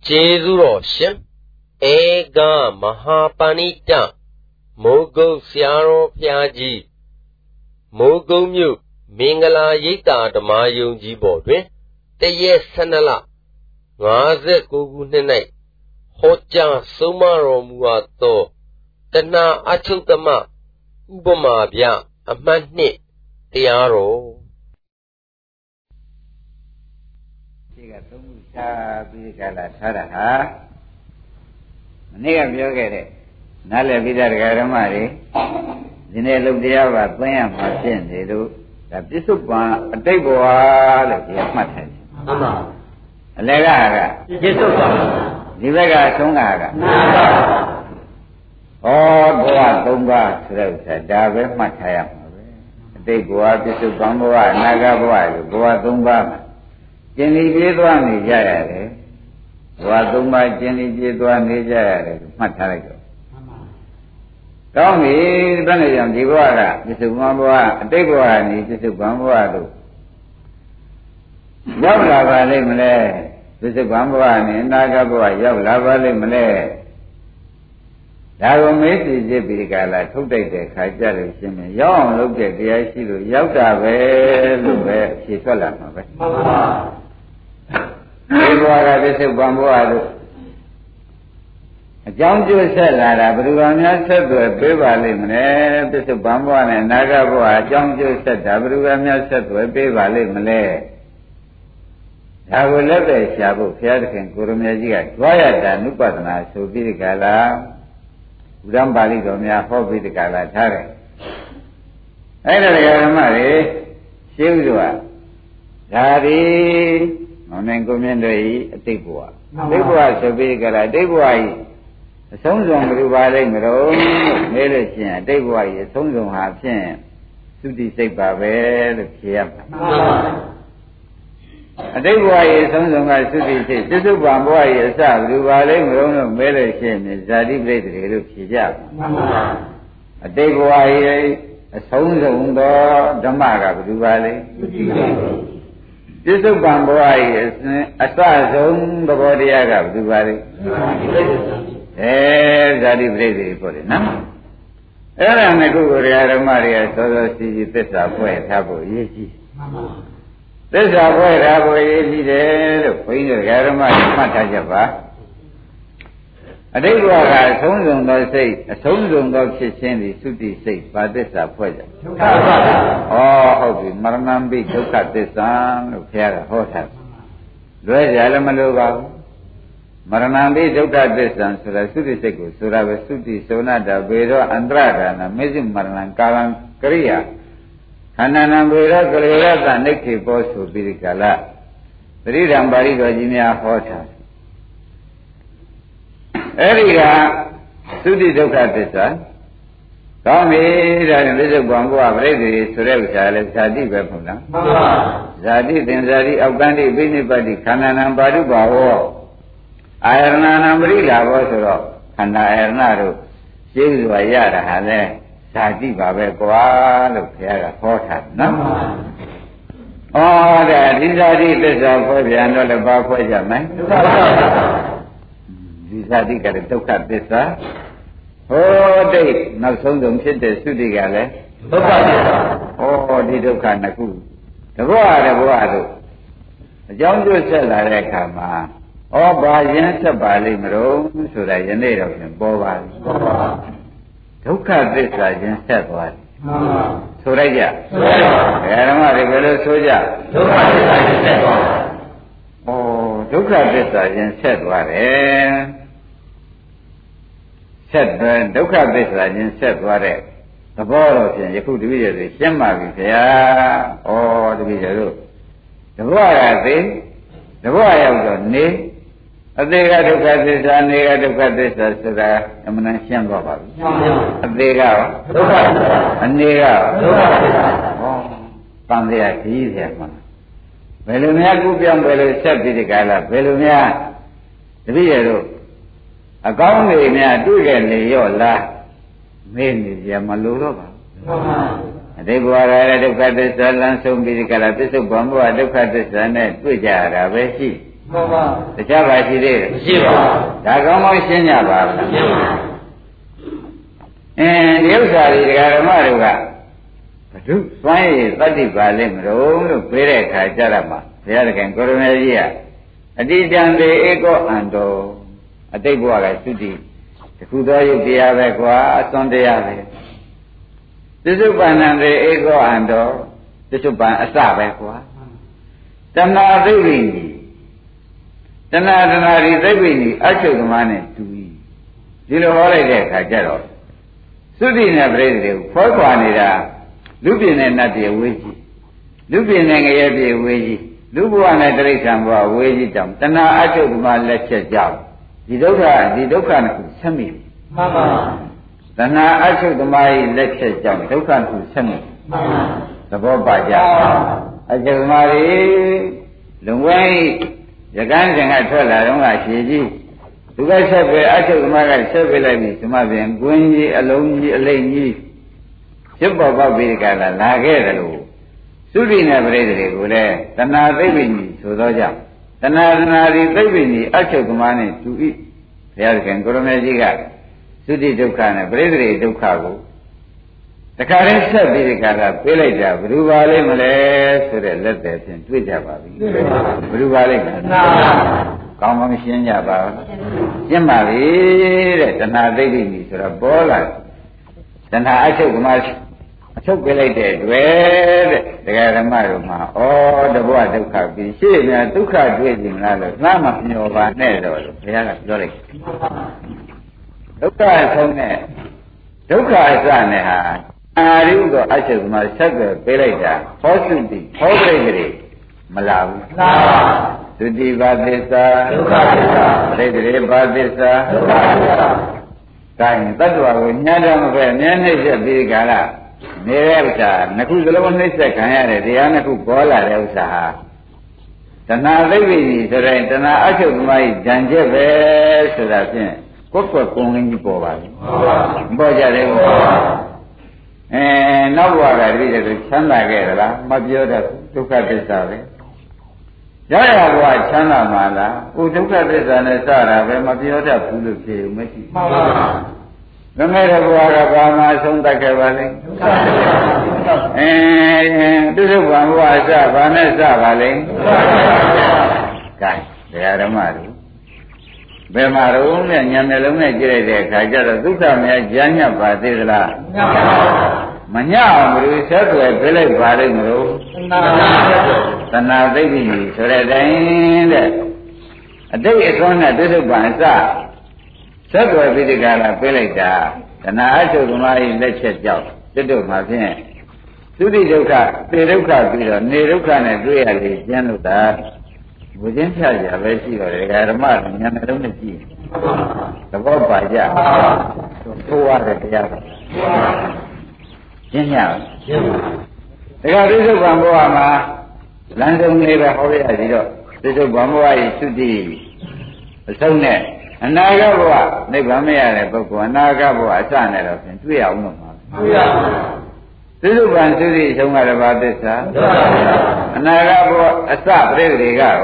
Jezuro Shim Ega Mahapanita Mogo Siaro Piaji Mogo Mu Mingala Yita Damayung Jibodwe Teye Sanala Ngaze Kugu Nene Hoja Sumaro Muato Tana Achutama Ubama Bia Amani Tiaro Bigala Taraha Nega Biogere Nala Vidaramari Zinelo Diava Playam Martin, they do that this of one a table of the Matas. Lega Divega Songaga Oh, Boa Tumba, Dave Matayam. They go out to Bamboa, Nagaboa, Boa Tumba. Jenny Jedwani Jaya, Waduma Jenny Jedwani Jaya, Matarago. Tell me, Benayam Divara, Mr. Mamboa, Degoani, Mr. Bamboa. Yavla Valley Malay, Mr. Bamboani, Nagaboa, Yavla Valley Malay. Dago made the Jebigala, took the Kajar, Jimmy, young looked at the Ashiru, Yavda, where she told her. This is Bamboa. A John Jew said that I would have said to a Bivali, this is Bamboa and Nagaboa. John Jew said that I would have said to a Bivali Malay. I will let the Shabu Fiat Kurumaji, Goya, Nupatana, so be the Gala, Udambali Domia, Hobby the Gala Tare. I don't know, Shivua. Daddy. Nonengomiendo a Tigua. Tigua so big a Tigua. A song on Rubale Mero, Melician, Tigua, a song on Hapin, Sudi Babe, Kiam. A Tigua is song on my Sudi, this is one boy, a sub, Rubale Mero, Melician, Zadi Blade, Hijab. A Tigua, a song on the Damaga, Rubale. This is Bamboa is a thousand the body of the body. Zadi Brady for it. Eran a good Maria, so that she this up way, Tabo, Yeji. This up way, Tabo, Yeji, the Queen of Yarama, Matajaba. A day was a song on the say, a song on the kitchen, the Suti say, but this up way. Oh, Maranambi took at this son of Pierre Hotel. Where's Alamaloga? Maranambi took at this son, so I should say, so I was Suti, Sonata, Bedo, Andrada, and amazing Maran Kalan, Korea. Hanana Beda, Korea, and Niki Boss to Birikala. The Ridam Bari Virginia Hotel. Eria Suti took at this son. Tommy, that is a Bamboa, ready to Revisa, Zadi Bepuna. Zadi, then Zadi, Afghani, Binibadi, Kanan, Baduba, Iron Umbrella was and Ironado, James Vayara, Hale, Zadi Babe, Goal, Pierre Porta, no? Oh, that is Zadi, this is for the end of the Bapa, man. Zadi got a took at this, Oh, day, now some don't sit there, Sudigale. Oh, Dido Kanaku. The water. The young Jew said, I come. Oh, by Yensa Bali Mero, so that you need of him, Boba. Took out this like instead what? Soraja. Yarama, the Soja. Oh, took out this like instead what, eh? Said Doka Besa said what the ball of you could be the Shema or the Vijaru. The boy I think, the boy of the knee, they got to cut this and they got to cut this so that I'm not Shamba. They got and they got from the easier one. Belumia Gupiam Belu said the Gala, Belumia, the Vijaru. A gong in a dugan, your la, mainly Yamalova. They go ahead of this and some physical episode, Bambo, I look at this and Twijara, where she. မှန်ပါတခြားပါရှိသေးတယ်မရှိပါဘူးဒါကောင်းကောင်းရှင်းကြပါလားရှင်းပါဒီဥစ္စာတွေဒကာဓမ္မတို့ကဘုသူစွမ်းရည်တတ္တိပါလိမ့်မလို့ပြေးတဲ့အခါကြရမှာဘုရားသခင်ကိုရမေကြီးကအတိတံတေဧကောအန္တောအတိတ်ဘဝကသုတိတခုသောယုတ်တရားပဲကွာအစွန်းတရားပဲသစ္စုပ္ပန္နံတေဧကောအန္တောသစ္စုပ္ပန်အစပဲကွာတဏှာသိဝိနိတဏှာဒီသိဝိနိအချုပ်သမားနဲ့တူ၏ဒီလိုဟောလိုက်တဲ့အခါကျတော့သုတိနဲ့ပရိသေကိုဖောခွာနေတာလူပြင်းနဲ့နတ်ပြေဝေးကြီးလူပြင်းနဲ့ငရဲပြေဝေးကြီးလူဘဝနဲ့တိရစ္ဆာန်ဘဝဝေးကြီးတောင်တဏှာအချုပ်သမားလက်ချက်ကြောင့်ဒီဒုက္ခနဲ့ခုဆက်မိမှန်ပါတဏှာအချုပ်သမားရဲ့လက်ချက်ကြောင့်ဒုက္ခခုဆက်မိမှန်ပါသဘောပါကြအချုပ်သမားတွေလုံဝဲရကန်းစဉ်ကထွက်လာတော့ကရှည်ကြီးသူကဆက်ပဲအချုပ်သမားကဆက်ပဲလိုက်ပြီဒီမှာပြင်ကွင်းကြီးအလုံးကြီးအလိမ့်ကြီးဖြစ်ပေါ်ပေါက်ပြီးကြလာခဲ့တယ်လို့သုတိနဲ့ပရိသေတွေကိုလည်းတဏှာသိပ္ပိညဆိုသောကြောင့်တဏှာဒီသိပ္ပိညအချုပ်သမားနဲ့တူ၏ဘုရားသခင်ကိုရမေကြီးကသုတိဒုက္ခနဲ့ပရိသေဒုက္ခကိုတခါတည်းဆက်ပြီးဒီကလာပေးလိုက်တာဘယ်သူပါလိမ့်မလဲဆိုတဲ့လက်သည်ဖြင့်တွေ့ကြပါပြီဘယ်သူပါလိမ့်မလဲကောင်းကောင်းရှင်းကြပါရှင်းပါပြီတဲ့တဏှာသိပ္ပိညဆိုတော့ပေါ်လာတဏှာအချုပ်သမားအချုပ်ပေးလိုက်တဲ့တွေ့တဲ့တရားဓမ္မတို့မှာဩတဘောဒုက္ခပြီးရှေ့များဒုက္ခတွေ့ကြင်လားလို့ငါမှမမျောပါနဲ့တော့ဘုရားကပြောလိုက်ဒုက္ခဆုံးတဲ့ဒုက္ခအစနဲ့ဟာအာရုံကအချုပ်သမားဆက်သွယ်ပေးလိုက်တာဟောစုတိဟောပြိတ္တိမလာဘူးမှန်ပါသုတိဘာသစ္စာဒုက္ခသစ္စာပရိသေဘာသစ္စာဒုက္ခသစ္စာဒါရင်တ attva ကိုညာတော်မပဲအမြဲနှိမ့်ဆက်ပြီးကြလားနေတဲ့ဥစ္စာနှစ်ခုစလုံးနှိမ့်ဆက်ခံရတဲ့တရားနှစ်ခုပေါ်လာတဲ့ဥစ္စာဟာတဏှာသိပ္ပိဆိုတဲ့တဏှာအချုပ်သမားကြီးဉာဏ်ချက်ပဲဆိုတာဖြင့်ကိုယ်ကွယ်ကုံရင်းကြီးပေါ်ပါပြီမပေါ်ကြသေးဘူးနောက်ဘဝကတတိယဆိုချမ်းသာခဲ့သလားမပြောတတ်ဒုက္ခသစ္စာပဲရရဘဝချမ်းသာမှာလားဟိုဒုက္ခသစ္စာနဲ့စတာပဲမပြောတတ်ဘူးလို့ဖြေဦးမရှိမှန်ပါငငယ်တဲ့ဘဝကဘာမှဆုံးတတ်ခဲ့ပါလိမ့်သူတို့ဘာဘဝစဘာနဲ့စပါလိမ့်ကဲတရားဓမ္မတို့ဘယ်မှာတော့နဲ့ညံနှလုံးနဲ့ကြည့်လိုက်တဲ့အခါကျတော့ဒုက္ခများကြားညပ်ပါသေးသလားမညအောင်ဘယ်လိုဆက်သွယ်ပြလိုက်ပါလိမ့်မလို့သနာသိပ္ပိဆိုတဲ့အတိုင်းတဲ့အတိတ်အစွမ်းနဲ့ဒုက္ခပန်စဆက်သွယ်ပြီးဒီကလာပြေးလိုက်တာတဏှာအချုပ်သမားကြီးလက်ချက်ကြောင့်တွတ်မှာဖြင့်သုတိဒုက္ခသေဒုက္ခပြီးတော့နေဒုက္ခနဲ့တွေ့ရလေကျန်းလို့တာဘုရင်ဖြတ်ကြပဲရှိတော့တယ်ဓမ္မဉာဏ်နဲ့လုံးနဲ့ကြည့်သဘောပါကြထိုးရတဲ့တရားပါရှင်းရအောင်ရှင်းပါဒါကပိဿုပံဘဝမှာလမ်းဆုံးလေးပဲဟောရရစီတော့ပိဿုပံဘဝရဲ့သုတိအဆုံးနဲ့အနာဂတ်ဘဝနိဗ္ဗာန်မရတဲ့ပုဂ္ဂိုလ်အနာဂတ်ဘဝအစနဲ့တော့ဖြင့်တွေ့ရအောင်လို့မှာတွေ့ရပါဘူးသုပံသုတိအဆုံးကတပါးသစ္စာအနာဂတ်ဘဝအစပြိတ္တိကရော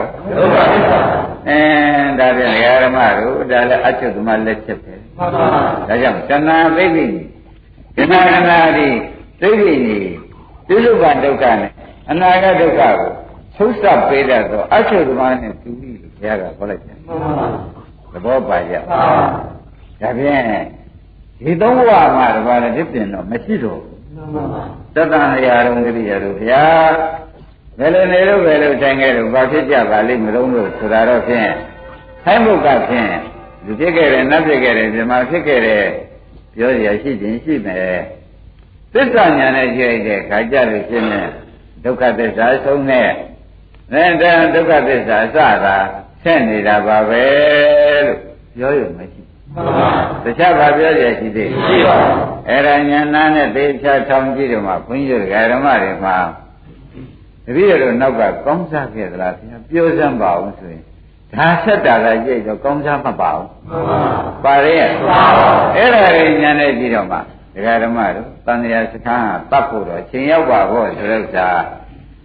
ဒါပြန်ဓမ္မတို့ဒါလည်းအချုပ်သမားလက်ချက်ပဲဒါကြောင့်တဏှာသိပ္ပိတဏှာဒီသိပ္ပိသုပံဒုက္ခနဲ့အနာဂတ်ဒုက္ခကိုသုစပ်ပေးတတ်သောအချုပ်သမားနဲ့တူပြီလို့ဘုရားကဟောလိုက်တယ်သဘောပါကြဒါဖြင့်ဒီသုံးဘဝမှာတပါးလည်းဖြစ်တော့မရှိတော့သတ္တန်ရာရုံကတိရတို့ဗျာဘယ်လိုနေလို့ဘယ်လိုတိုင်းခဲ့လို့ဘာဖြစ်ကြပါလိမ့်မလို့ဆိုတာတော့ဖြင့်ထိုင်းဘုကဖြင့်လူဖြစ်ခဲ့တယ်နတ်ဖြစ်ခဲ့တယ်မြမဖြစ်ခဲ့တယ်ပြောရရှိခြင်းရှိမယ်သစ္စာညာနဲ့ကြည့်လိုက်တဲ့ခါကြလို့ရှင်းတယ်ဒုက္ခသစ္စာဆုံးတဲ့ဒုက္ခသစ္စာအစတာဆက်နေတာပါပဲလို့ပြောရမရှိတခြားဘာပြောရရှိသေးရှိပါအဲ့ဒါညာနာနဲ့သေချာထောင်ကြည့်တော့မှဘုန်းကြီးတို့ဓမ္မတွေမှာတပည့်တော်နောက်ကကောင်းစားခဲ့သလားဗျာပြောစမ်းပါအောင်ဆိုရင်ဒါဆက်တာလည်းကြိတ်တော့ကောင်းစားမပါဘူးပါရဲ့အဲ့ဒါတွေညာနဲ့ကြည့်တော့မှဓမ္မတို့တန်တရားစခန်းကတတ်ဖို့တော့ချိန်ရောက်ပါဘောဆိုတော့ဒါတ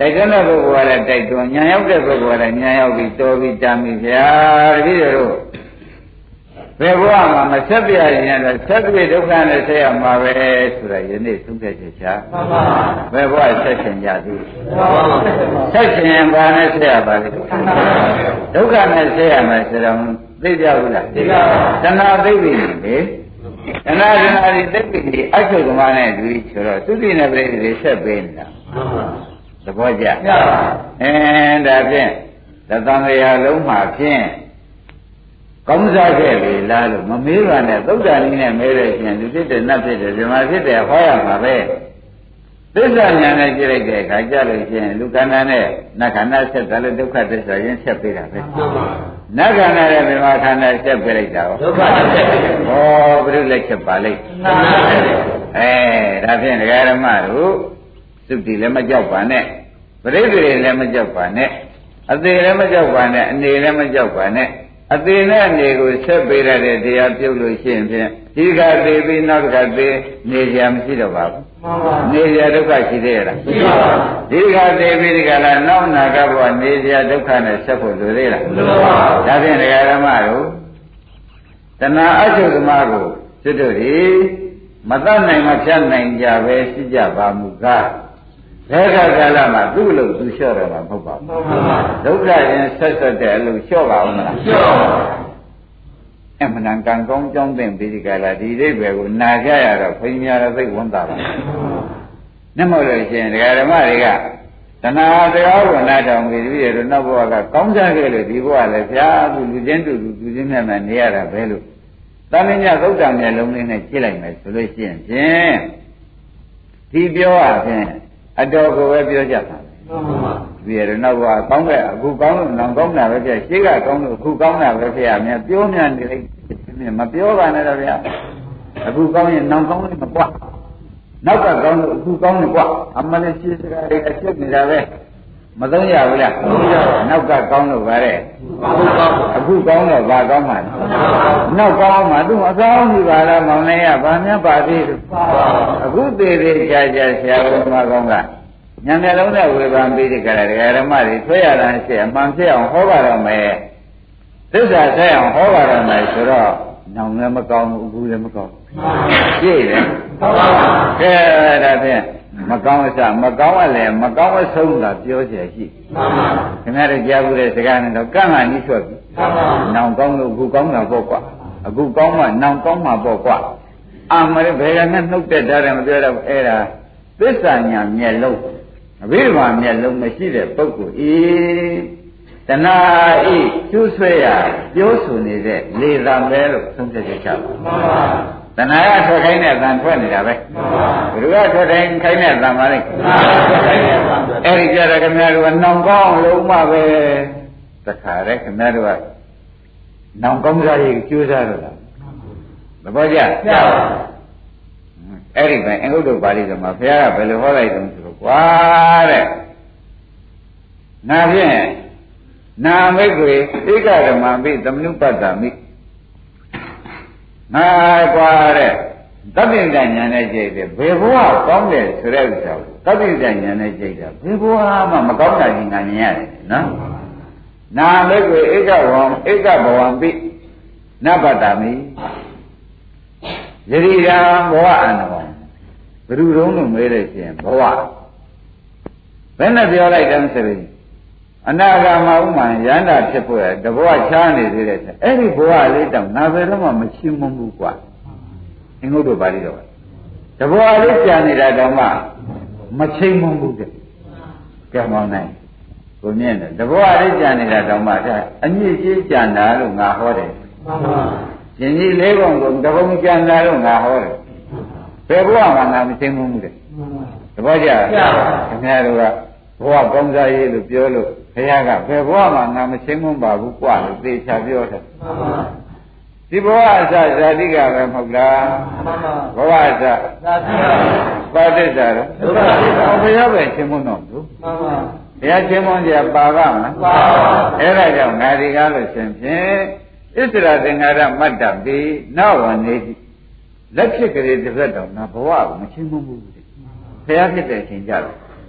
တိုက်တွန်းတဲ့ပုဂ္ဂိုလ်ကလည်းတိုက်တွန်းညာရောက်တဲ့ပုဂ္ဂိုလ်ကလည်းညာရောက်ပြီးတော်ပြီးတာမိဗျာတပည့်တို့ဘယ်ဘဝမှာမဆက်ပြရင်လည်းဆက်ပြဒုက္ခနဲ့ဆက်ရမှာပဲဆိုတာယနေ့သုံးသက်ချက်ချာဘယ်ဘဝဆက်ရှင်ကြသည်ဆက်ရှင်ဘာနဲ့ဆက်ရပါလဲဒုက္ခနဲ့ဆက်ရမယ်ဆိုတော့သိကြဘူးလားသိပါဘူးတဏှာသိပြီလေတဏှာဒီသိပြီဒီအချုပ်ကမနဲ့တူဆိုတော့သုတိနဲ့ပြိတိဆက်ပေးနေတာသဘောကျဒါဖြင့်သတ္တံရာလုံးမှာဖြင့်ကောင်းစားခဲ့လေလားလို့မမေးပါနဲ့သုဒ္ဓနည်းနဲ့မဲလို့ရှိရင်လူဖြစ်တယ်နတ်ဖြစ်တယ်ဇမဖြစ်တယ်ဟောရမှာပဲသစ္စာဉာဏ်နဲ့ကြည့်လိုက်တဲ့အခါကျလို့ရှိရင်လူခန္ဓာနဲ့နတ်ခန္ဓာဆက်တယ်လို့ဒုက္ခသစ္စာရင်းဆက်ပေးတာပဲနတ်ခန္ဓာနဲ့မြမခန္ဓာဆက်ပေးလိုက်တာဒုက္ခဆက်ပေးဟောဘုရုလက်ချက်ပါလိုက်ဒါဖြင့်ဒကာရမတို့သုတိလည်းမကြောက်ပါနဲ့ပရိသေလည်းမကြောက်ပါနဲ့အသေးလည်းမကြောက်ပါနဲ့အနေလည်းမကြောက်ပါနဲ့အသေးနဲ့အနေကိုဆက်ပေးရတဲ့တရားပြုတ်လို့ရှိရင်ဖြင့်ဒီကသေးပြီးနောက်တစ်ခါသေးနေကြမရှိတော့ပါဘူးနေကြဒုက္ခရှိသေးရလားမရှိပါဘူးဒီကသေးပြီးဒီကလာနောက်နာကဘဝနေကြဒုက္ခနဲ့ဆက်ဖို့လိုသေးလားမလိုပါဘူးဒါဖြင့်ဒကာဓမ္မတို့တဏှာအချုပ်သမားကိုစွတ်တို့ဒီမတတ်နိုင်မဖြတ်နိုင်ကြပဲရှိကြပါမူကားဘယ်ကာလမှာသူ့လို့သူလျှော့တော့မှာမဟုတ်ပါဘူးဒုက္ခရင်ဆက်ဆက်တဲ့အလုပ်လျှော့ပါဦးမလားလျှော့ပါအမှန်တန်ကံကောင်းကြောင်းတဲ့ပြီးဒီကလာဒီအိဗယ်ကိုနာကြရတော့ခွင်များတော့သိဝန်တာပါနဲ့မဟုတ်လို့ရှိရင်ဒကာဓမ္မတွေကတဏှာတရားကိုနားထောင်ပြီးပြီးရတော့နောက်ဘဝကကောင်းစားခဲ့လို့ဒီဘဝလည်းဗျာသူလူချင်းတူလူချင်းမြတ်မြတ်နေရတာပဲလို့သာမညသုတ်တံမျက်လုံးလေးနဲ့ကြည့်လိုက်မယ်ဆိုလို့ရှိရင်ဖြင့်ဒီပြောရဖြင့်အတော်ကိုပဲပြောကြတာပြီးရတော့နောက်ဘဝကောင်းတဲ့အခုကောင်းလို့နောင်ကောင်းတာပဲပြရှေ့ကကောင်းလို့အခုကောင်းတာပဲဖြစ်ရမယ်ပြောမြန်နေလိုက်မပြောပါနဲ့တော့ဗျာအခုကောင်းရင်နောင်ကောင်းလို့မကွာနောက်ကကောင်းလို့အခုကောင်းလို့ကွာအမှန်နဲ့ရှင်းစကားတွေအချက်နေတာပဲမသုံးရဘူးလားသုံးရပါနောက်ကကောင်းလို့ပါတဲ့အခုကောင်းတော့ဘာကောင်းမှလဲနောက်ကောင်းမှသူအကောင်းကြီးပါလားမောင်လေးကဘာများပါသေးလို့အခုသေးသေးကြာကြာဆရာတော်မကောင်းကညံမျက်လုံးနဲ့ဝေဖန်ပြီးဒီကရဓမ္မတွေဆွဲရတာရှိအမှန်ဖြစ်အောင်ဟောပါတော့မယ်သစ္စာဆက်အောင်ဟောပါတော့မယ်ဆိုတော့နောင်လည်းမကောင်းဘူးအခုလည်းမကောင်းဘူးကြည့်တယ်ဟုတ်ပါဘူးကဲဒါဖြင့်မကောင်းအစမကောင်းလည်းမကောင်းအဆုံးသာပြောเสียရှိမှန်ပါခင်ဗျားတို့ကြားဘူးတဲ့စကားနဲ့တော့ကန့်မှနီးဆွတ်ပြီမှန်ပါနောင်ကောင်းလို့အခုကောင်းတာပေါ့ကွာအခုကောင်းမှနောင်ကောင်းမှပေါ့ကွာအာမရဘယ်ကနဲ့နှုတ်တဲ့ဓာတ်တယ်မပြောတော့အဲ့ဒါသစ္စာညာမျက်လုံးအဘိဓမ္မာမျက်လုံးမရှိတဲ့ပုဂ္ဂိုလ်ဤတဏှာဤကျူးဆွဲရပြောဆိုနေတဲ့လေသံပဲလို့သုံးဖြတ်ချက်ချပါမှန်ပါတဏှာကထွက်ခိုင်းတဲ့သံထွက်နေတာပဲဘယ်လိုကထွက်တိုင်းခိုင်းတဲ့သံပါလဲအဲ့ဒီကြတော့ခင်ဗျားတို့ကနောင်ကောင်းလုံးမှပဲတခါတည်းခင်ဗျားတို့ကနောင်ကောင်းစားရေးကျိုးစားတော့တာသဘောကျအဲ့ဒီပဲအင်္ဂုတ္တပါဠိတော်မှာဘုရားကဘယ်လိုဟောလိုက်တုံးဆိုတော့ကွာတဲ့နာဖြင့်နာမိတ်ကိုဧကဓမ္မမိသမနုပတ္တမိငါကွာတဲ့သဗ္ဗညဉာဏ်နဲ့ကြိတ်တယ်ဘယ်ဘဝကောင်းတယ်ဆိုတဲ့ဥစ္စာကိုသဗ္ဗညဉာဏ်နဲ့ကြိတ်တာဘယ်ဘဝမှမကောင်းတာကြီးငါမြင်ရတယ်နော်နာမိတ်ကိုဧကဘဝံပိနပတ္တမိယတိရာဘဝအန္တဝံဘယ်သူတုံးလို့မေးလို့ရှိရင်ဘဝဘယ်နဲ့ပြောလိုက်တယ်ဆိုရင်အနာဂါမဥမှန်ရန္တာဖြစ်ဖို့ရတဘဝချားနေသေးတယ်အဲ့ဒီဘဝလေးတောင်နာဘယ်တော့မှမရှင်းမဘူးကွာအင်္ဂုတ္တပါဠိတော်တဘဝလေးကြာနေတာတောင်မှမချိန်မဘူးတဲ့ကဲမောင်းနိုင်ကိုမြင်တယ်တဘဝလေးကြာနေတာတောင်မှအညစ်အကြေးကြာတာလို့ငါဟောတယ်မှန်ပါရှင်ကြီးလေးပုံကိုတပုံကြာတာလို့ငါဟောတယ်ဘယ်ဘဝမှာငါမချိန်မဘူးတဲ့တပည့်ကြခင်ဗျားတို့ကဘဝကောင်းစားရေးလို့ပြောလို့ဘုရားကဘယ်ဘဝမှာငါမချင်းမွန်းပါဘူးကွာလို့သေချာပြောတယ်ဒီဘဝအစဇာတိကပဲမဟုတ်လားဘဝအစပါတိစ္ဆာတော့ဘုရားပဲချင်းမွန်းတော့သူဘုရားချင်းမွန်းကြပါကမလားပါအဲ့ဒါကြောင့်ငါဒီကားလို့ရှင်ဖြင့်ဣစ္ဆရာသင်္ဃာရမတ္တပိနောက်ဝနေတိလက်ဖြစ်ကလေးတစ်သက်တော့ငါဘဝကိုမချင်းမွန်းဘူးဘုရားဖြစ်တဲ့အချိန်ကြတော့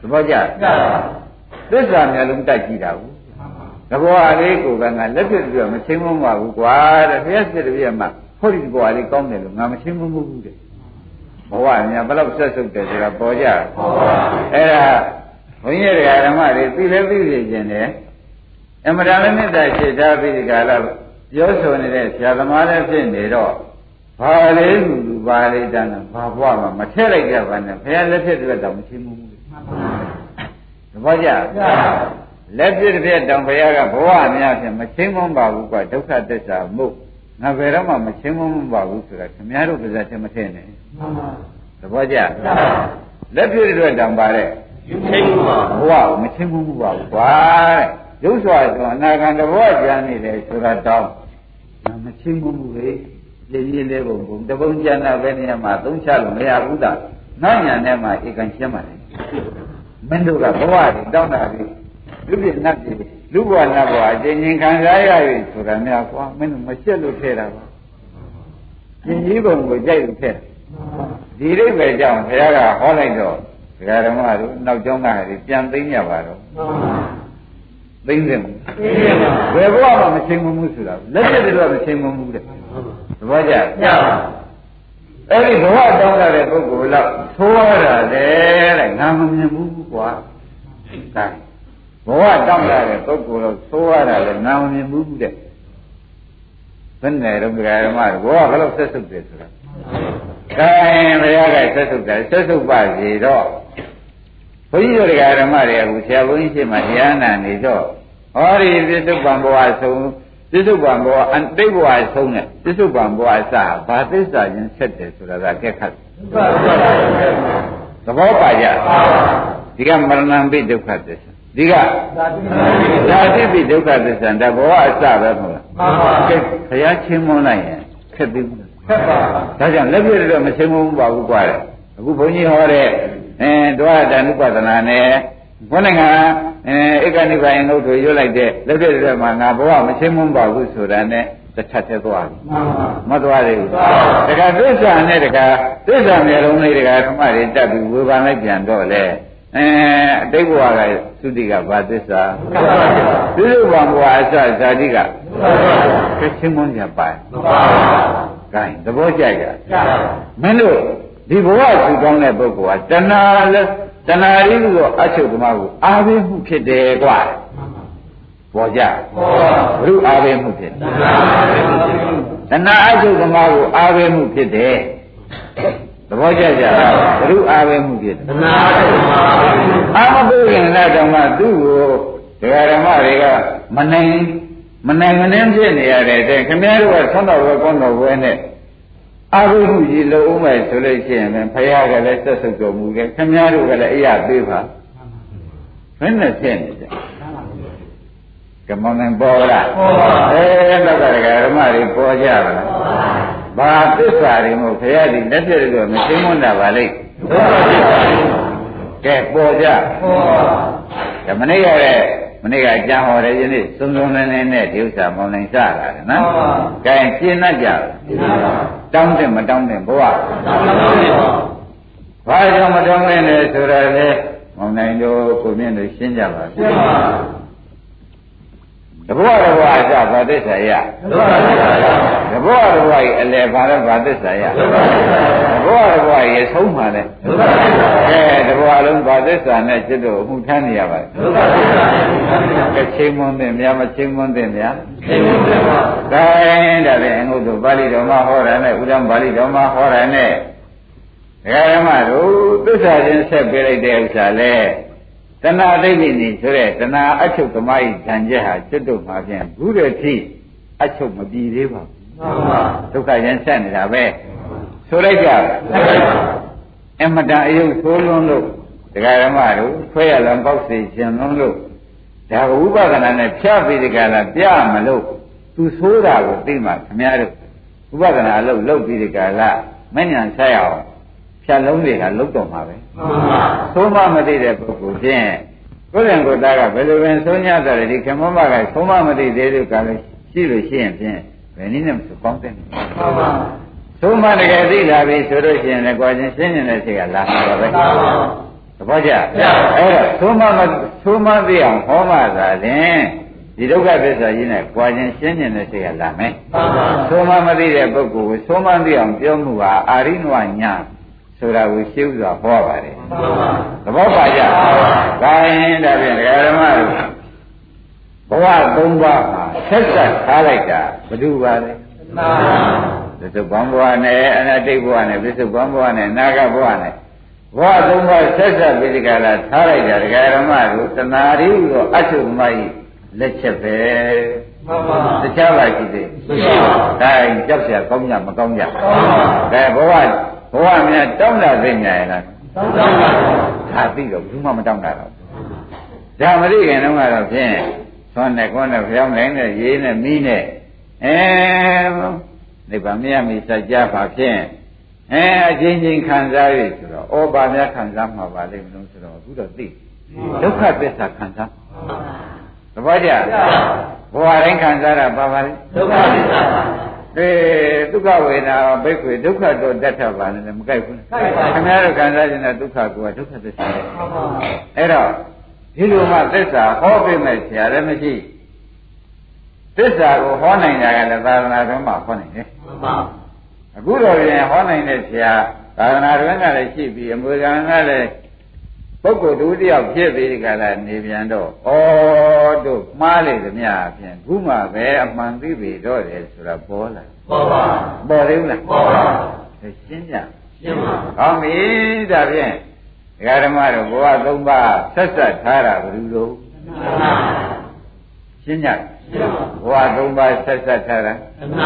ဘောကျသစ္စာမျိုးလုံးတိုက်ကြည့်တာဘူးသဘောအလေးကိုပဲငါလက်ပြည့်ပြည့်မချင်းမမဘူးကွာတဲ့ဘုရားစစ်တပြည့်မှာဟောဒီသဘောအလေးကောင်းတယ်လို့ငါမချင်းမမှုဘူးတဲ့ဘဝညာဘယ်လောက်ဆက်ဆုပ်တယ်ဆိုတာပေါ်ကြအဲ့ဒါဘုန်းကြီးတွေကဓမ္မတွေသိလဲသိနေခြင်းတယ်အမှန်တရားနဲ့မေတ္တာရှိထားပြီးဒီကလာပြောဆိုနေတဲ့ဆရာသမားလည်းဖြစ်နေတော့ဘာလေးလူဘာလေးတန်းဘာဘဝမှာမထည့်လိုက်ကြပါနဲ့ဘုရားလက်ဖြစ်တဲ့တောင်မချင်းမှုဘူးသဘောကျလက်ဖြစ်တဲ့တောင်ဘုရားကဘဝအများဖြင့်မချင်းမပါဘူးကွာဒုက္ခသစ္စာမှုငါဘယ်တော့မှမချင်းမပါဘူးဆိုတာခင်ဗျားတို့ပါဇာချင်းမထည့်နဲ့သဘောကျလက်ဖြစ်တဲ့တောင်ပါတဲ့ချင်းမပါဘဝကိုမချင်းမပါဘူးကွာတဲ့ရုပ်စွာဆိုအနာဂံတဘောကြမ်းနေတယ်ဆိုတာတောင်းမချင်းမမှုလေရည်ရည်လေးပုံပုံတပုံကျန်တာပဲနေရာမှာသုံးချလို့မရဘူးသားနောက်ညာထဲမှာဧကန်ရှင်းပါလေမင်းတို့ကဘဝတွေတောင်းတာတွေလူပြည့်နတ်တွေလူဘဝနတ်ဘဝအချင်းချင်းခံစားရပြီဆိုတာများကွာမင်းတို့မရှက်လို့ထဲတာပါရှင်ကြီးပုံကိုကြိုက်လို့ထဲဒီအိဗယ်ကြောင့်ဘုရားကဟောလိုက်တော့ဒကာဓမ္မတို့နောက်ကျောင်းကတွေပြန်သိမ်းကြပါတော့သိမ်းတယ်ဘယ်ဘဝမှမချင်းမှုဆိုတာလက်ချက်တွေတော့မချင်းမှုတဲ့သဘောကျအဲ့ဒီဘဝတောင်းတဲ့ပုဂ္ဂိုလ်တော့သိုးရတာလေတဲ့ငါမမြင်ဘူးကွာဒါဘဝတောင်းတဲ့ပုဂ္ဂိုလ်တော့သိုးရတာလေငါမမြင်ဘူးတဲ့ဘယ်နဲ့တော့ဘုရားဓမ္မဘဝဘယ်လိုဆက်ဆုပ်တယ်ဆိုတာခိုင်းဘုရားကဆက်ဆုပ်တယ်ဆက်ဆုပ်ပါစီတော့ဘုန်းကြီးတို့ဓမ္မတွေအခုဆရာဘုန်းကြီးရှိမှတရားနာနေတော့ဟောဒီပြစ္ဆုတ်ပံဘဝဆုံးပြစ္ဆုတ်ပံဘဝအတိတ်ဘဝဆုံးနဲ့ပြစ္ဆုတ်ပံဘဝအစဘာသစ္စာချင်းဆက်တယ်ဆိုတာကကဲခတ်သဘောပါကြဒီကမရဏံပိဒုက္ခသစ္စာဒီကဓာတိပိဒုက္ခသစ္စာဒါဘဝအစပဲမဟုတ်လားကဲခရချင်းမွန်းလိုက်ရင်ခက်သေးဘူးခက်ပါဒါကြောင့်လက်ပြည့်တော့မချင်းမဘူးပါဘူးကွာတဲ့အခုဘုန်းကြီးဟောတဲ့ဒွါရတ ानु ပဒနာနဲ့ဘုန်းကဧကနိဗ္ဗာန်ငုတ်တွေရွတ်လိုက်တဲ့လက်ပြည့်တဲ့မှာငါဘဝမချင်းမွန်းပါဘူးဆိုတာနဲ့တစ်ထပ်သေးသွားပြီမသွားသေးဘူးတခါသစ္စာနဲ့တခါသစ္စာမျိုးလုံးလေးတခါဓမ္မတွေတက်ပြီးဝေဘာလိုက်ပြန်တော့လေအတိတ်ဘဝကသုတိကဘာသစ္စာသစ္စာဘဝအစဇာတိကချင်းမွန်းကြပါ့ကဲသဘောကျကြမင်းတို့ဒီဘဝဆူကောင်းတဲ့ပုဂ္ဂိုလ်ကတဏှာရင်းကိုအချုပ်ဓမ္မကိုအာဘိမှုဖြစ်တယ်ကွာပေါ်ကြဘုရုအာဘိမှုဖြစ်တဏှာအချုပ်ဓမ္မကိုအာဘိမှုဖြစ်တယ်သဘောကျကြဘုရုအာဘိမှုဖြစ်တဏှာအာမပုဂ္ဂိဏဓမ္မသူ့ကိုဒကာဓမ္မတွေကမနိုင်ဖြစ်နေရတဲ့ခင်ဗျားတို့ကဆွမ်းတော်ဝဲကောင်းတော်ဝဲနဲ့အာဘိမှုကြီးလုံးဦးမယ်ဆိုလို့ရှိရင်ဘုရားကလည်းဆက်ဆုပ်တော်မူတယ်ခင်ဗျားတို့ကလည်းအရာပေးပါဘယ်နဲ့ဖြစ်နေကြကမောင်နိုင်ပေါ်လားတော့ကဓမ္မတွေပေါ်ကြပါလားဘာသစ္စာတွေမို့ဘုရားဒီလက်ပြည့်လို့မသိမွန်းတာပါလိမ့်ကဲပေါ်ကြကမနေ့ကအကျမ်းဟောတယ်ယနေ့စုံစုံလင်းလင်းနဲ့ဒီဥစ္စာမောင်နိုင်စလာတယ်နော်ကဲရှင်းတတ်ကြတောင်းတယ်မတောင်းတယ်ဘုရားဘာကြောင့်မတောင်းလဲဆိုတော့လေမောင်နိုင်တို့ကိုမြင့်တို့ရှင်းကြပါရှင်းပါတဘောအစဘာသစ္စာရတဘောရဲ့အလယ်ဘာလဲဘာသစ္စာရတဘောရဲ့ဆုံးမှလည်းတဘောလုံးဘာသစ္စာနဲ့จิตတို့အမှုထမ်းနေရပါတယ်ကဲချိန်မွန်းတဲ့များမချိန်မွန်းတဲ့များချိန်မွန်းတဲ့ပါဒါရင်ဒါလည်းအငုတ်တို့ပါဠိတော်မှာဟောတာနဲ့ဥဒ္ဒံပါဠိတော်မှာဟောတာနဲ့ဒကာဓမ္မတို့သစ္စာချင်းဆက်ပေးလိုက်တဲ့ဥစ္စာလဲတဏှာဒိဋ္ဌိနေဆိုတဲ့တဏှာအချုပ်သမားဤဉာဏ်ချက်ဟာจิตတို့မှာဖြင့်ဘူးတဲ့ထိအချုပ်မပြီးသေးပါဘူးဒုက္ခရင်ဆက်နေတာပဲဆိုလိုက်ကြအမတန်အယုတ်ဆိုးလွန်းလို့ဒကာဓမ္မတို့ဆွဲရလံပေါက်စီခြင်းလွန်းလို့ဒါကဥပဒနာနဲ့ဖြတ်ပြီးဒီကလာပြမလို့သူဆိုးတာကိုသိမှခင်ဗျားတို့ဥပဒနာလုပ်ပြီးဒီကလာမဉ္ဇဉ်ဆက်ရအောင်ဖြတ်လုံးတွေကလုတ်တော့မှာပဲသုံးမမသိတဲ့ပုဂ္ဂိုလ်ချင်းကိုယ်တိုင်ကိုယ်သားကဘယ်လိုပင်သုံးညတာလဲဒီခေမောမကသုံးမမသိသေးလို့ကလည်းရှိလို့ရှိရင်ဖြင့်ဘယ်နည်းနဲ့မဆိုကောင်းတဲ့သုံးမတကယ်သိလာပြီဆိုလို့ရှိရင်လည်းကိုယ်ချင်းရှင်းနေတဲ့စိတ်ကလာမှာပဲသဘောကျအဲ့တော့သုံးမသိအောင်ဟောမှသာလင်ဒီဒုက္ခသစ္စာကြီးနဲ့ကြွားခြင်းရှင်းခြင်းနဲ့စိတ်ကလာမယ်သုံးမသိတဲ့ပုဂ္ဂိုလ်ကိုသုံးမသိအောင်ပြောမှုဟာအာရိနဝညာဆိုတာကိုရှင်းဥစွာဟောပါတယ်သဘောပါကြဒါရင်ဒါဖြင့်ဓမ္မတို့ဘဝသုံးပါးမှာဆက်ဆက်ထားလိုက်တာဘယ်သူပါလဲသစ္စုပ္ပန်ဘဝနဲ့အနတ္တိဘဝနဲ့ပစ္စုပ္ပန်ဘဝနဲ့နာဂဘဝနဲ့ဘဝသုံးပါးဆက်ဆက်ပြီးဒီကလာထားလိုက်တာဓမ္မတို့တဏှာရီတို့အထုမကြီးလက်ချက်ပဲမှန်ပါတခြားပါရှိသေးမရှိပါဘူးဒါရင်ကြောက်เสียကောင်းကြမကောင်းကြဒါဘဝများတောင်းတာသိညာရလားတောင်းတာပါဒါသိတော့ဘူးမှမတောင်းတာတော့ဒါမသိခင်တော့ကတော့ဖြင့်သွန်းနဲ့ကွန်းနဲ့ဖျောင်းနိုင်နဲ့ရေးနဲ့မီးနဲ့နိဗ္ဗာန်မရမီစัจ जा ပါဖြင့်အချင်းချင်းခံစားရဆိုတော့ဩဘာများခံစားမှာပါလိမ့်မလို့ဆိုတော့အခုတော့သိဒုက္ခသစ္စာခံစားသဘောကျဘဝတိုင်းခံစားတာပါပါလေဒုက္ခသစ္စာပါဒုက္ခဝေဒနာဘိက္ခွေဒုက္ခတော့တတ်ထပါနဲ့မကြိုက်ဘူးခင်ဗျားတို့ခံစားခြင်းနဲ့ဒုက္ခကဒုက္ခသစ္စာပဲအဲ့တော့ဒီလိုမှသစ္စာဟောပေးမဲ့ဆရာလည်းမရှိသစ္စာကိုဟောနိုင်တာကလည်းသာသနာ့တော်မှာဟောနိုင်တယ်အခုတော့ပြန်ဟောနိုင်တဲ့ဆရာသာသနာ့တော်ကလည်းရှိပြီးအမွေခံကလည်းပုဂ္ဂိုလ်တူတယောက်ဖြစ်ပြီးဒီကလာနေပြန်တော့ဩတို့မှားလေသမျှဖြင့်ခုမှပဲအမှန်သိပြီတော့တယ်ဆိုတာပေါ်လာပေါ်ပါပေါ်သေးဘူးလားပေါ်ပါရှင်းကြရှင်းပါဟောပြီဒါဖြင့်ဓမ္မတို့ဘဝသုံးပါးဆက်ဆက်ထားတာဘယ်လိုလုပ်ရှင်းကြဘဝသုံးပါးဆက်ဆက်ထားတာ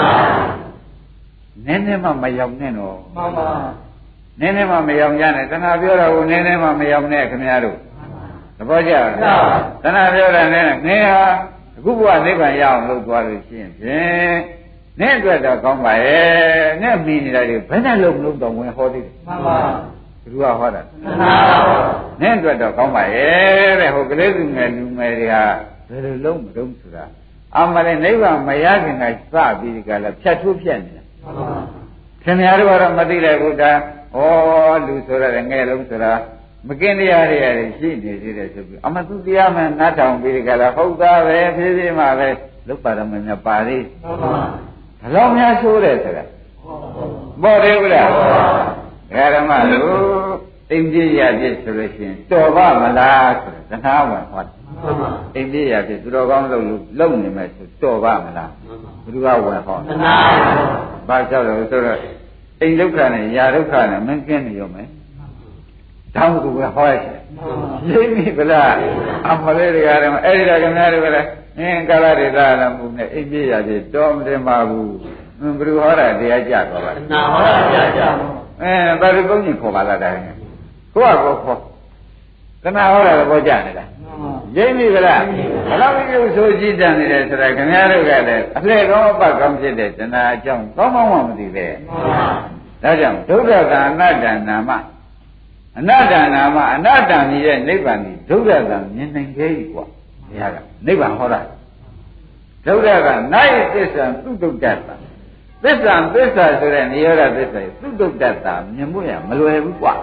နည်းနည်းမှမရောက်နဲ့တော့မှန်ပါနည်းနည်းမှမရောက်ကြနဲ့တဏှာပြောတာကိုနည်းနည်းမှမရောက်နဲ့ခင်ဗျားတို့သဘောကျလားတဏှာပြောတာနဲ့ငယ်ဟာအခုဘဝနိဗ္ဗာန်ရအောင်လုပ်သွားလို့ရှိရင်ဖြင့်နဲ့အတွက်တော့ကောင်းပါရဲ့နဲ့မိနေတာတွေဘယ်နဲ့လုံးလုံးတော့ဝင်ဟောသေးတယ်မှန်ပါဘယ်သူကဟောတာနဲ့အတွက်တော့ကောင်းပါရဲ့တဲ့ဟိုကလေးလူငယ်တွေကဘယ်လိုလုံးမလုံးဆိုတာအမှန်လည်းနိဗ္ဗာန်မရခင်ကစပြီးဒီကလည်းဖြတ်ထိုးဖြတ်နေတာမှန်ပါခင်ဗျားတို့ကတော့မသိလိုက်ဘူးဒါဩလူဆိုရငယ်လုံးဆိုတာမကင်းတရားတွေရှိနေသေးတယ်ဆိုပြီးအမသူတရားမှနားထောင်ပြီးဒီကလာဟုတ်သားပဲဖြည်းဖြည်းမှပဲလုတ်ပါတော့မများပါသေးမှန်ပါဘယ်လောက်များဆိုးတယ်ဆိုတာပေါ်တယ်ဗျာဓမ္မတို့အိမ်ကြီးရပြည့်ဆိုလို့ရှိရင်တော်ပါမလားဆိုတော့သနာဝင်ဟောတယ်အိမ်ကြီးရပြည့်သူတော်ကောင်းလုံနေမယ်ဆိုတော်ပါမလားဘယ်သူကဝင်ဟောသနာဘာကြောက်လို့ဆိုတော့အိမ်ဒုက္ခနဲ့ယာဒုက္ခနဲ့မကင်းနေရောမယ်တောင်းကူပဲဟောရခြင်းရိပ်မိဗလားအမလေးတွေကလည်းအဲ့ဒီကခင်ဗျားတို့ကလည်းကာလဒေသလည်းမဟုတ်နဲ့အိမ်ပြေးရပြေးတော်မတင်ပါဘူးဘယ်လိုဟောတာတရားကြတော့ပါနာဟောတာတရားကြပါရီပုံကြီးခေါ်ပါလားတိုင်းကိုယ့်အကောခေါ်တဏှာဟောတာတော့ကြနေတာရိပ်မိဗလားဘယ်လောက်ကြီးဆိုကြည့်တတ်နေတယ်ဆိုတာခင်ဗျားတို့ကလည်းအလှည့်ကောင်းအပတ်ကောင်းဖြစ်တဲ့တဏှာအကြောင်းကောင်းကောင်းမသိပဲဒါကြောင့်ဒုက္ခကအနတ္တနာမအနတ္တနာမအနတ္တမြည်တဲ့နိဗ္ဗာန်ကြီးဒုက္ခကမြင်နိုင်သေးကွာဘုရားကနိဗ္ဗာန်ဟောတာဒုက္ခကနိုင်သစ္စာသုတုတ္တတာသစ္စာဆိုတဲ့နိရောဓသစ္စာသုတုတ္တတာမြင်ဖို့ရမလွယ်ဘူးကွာ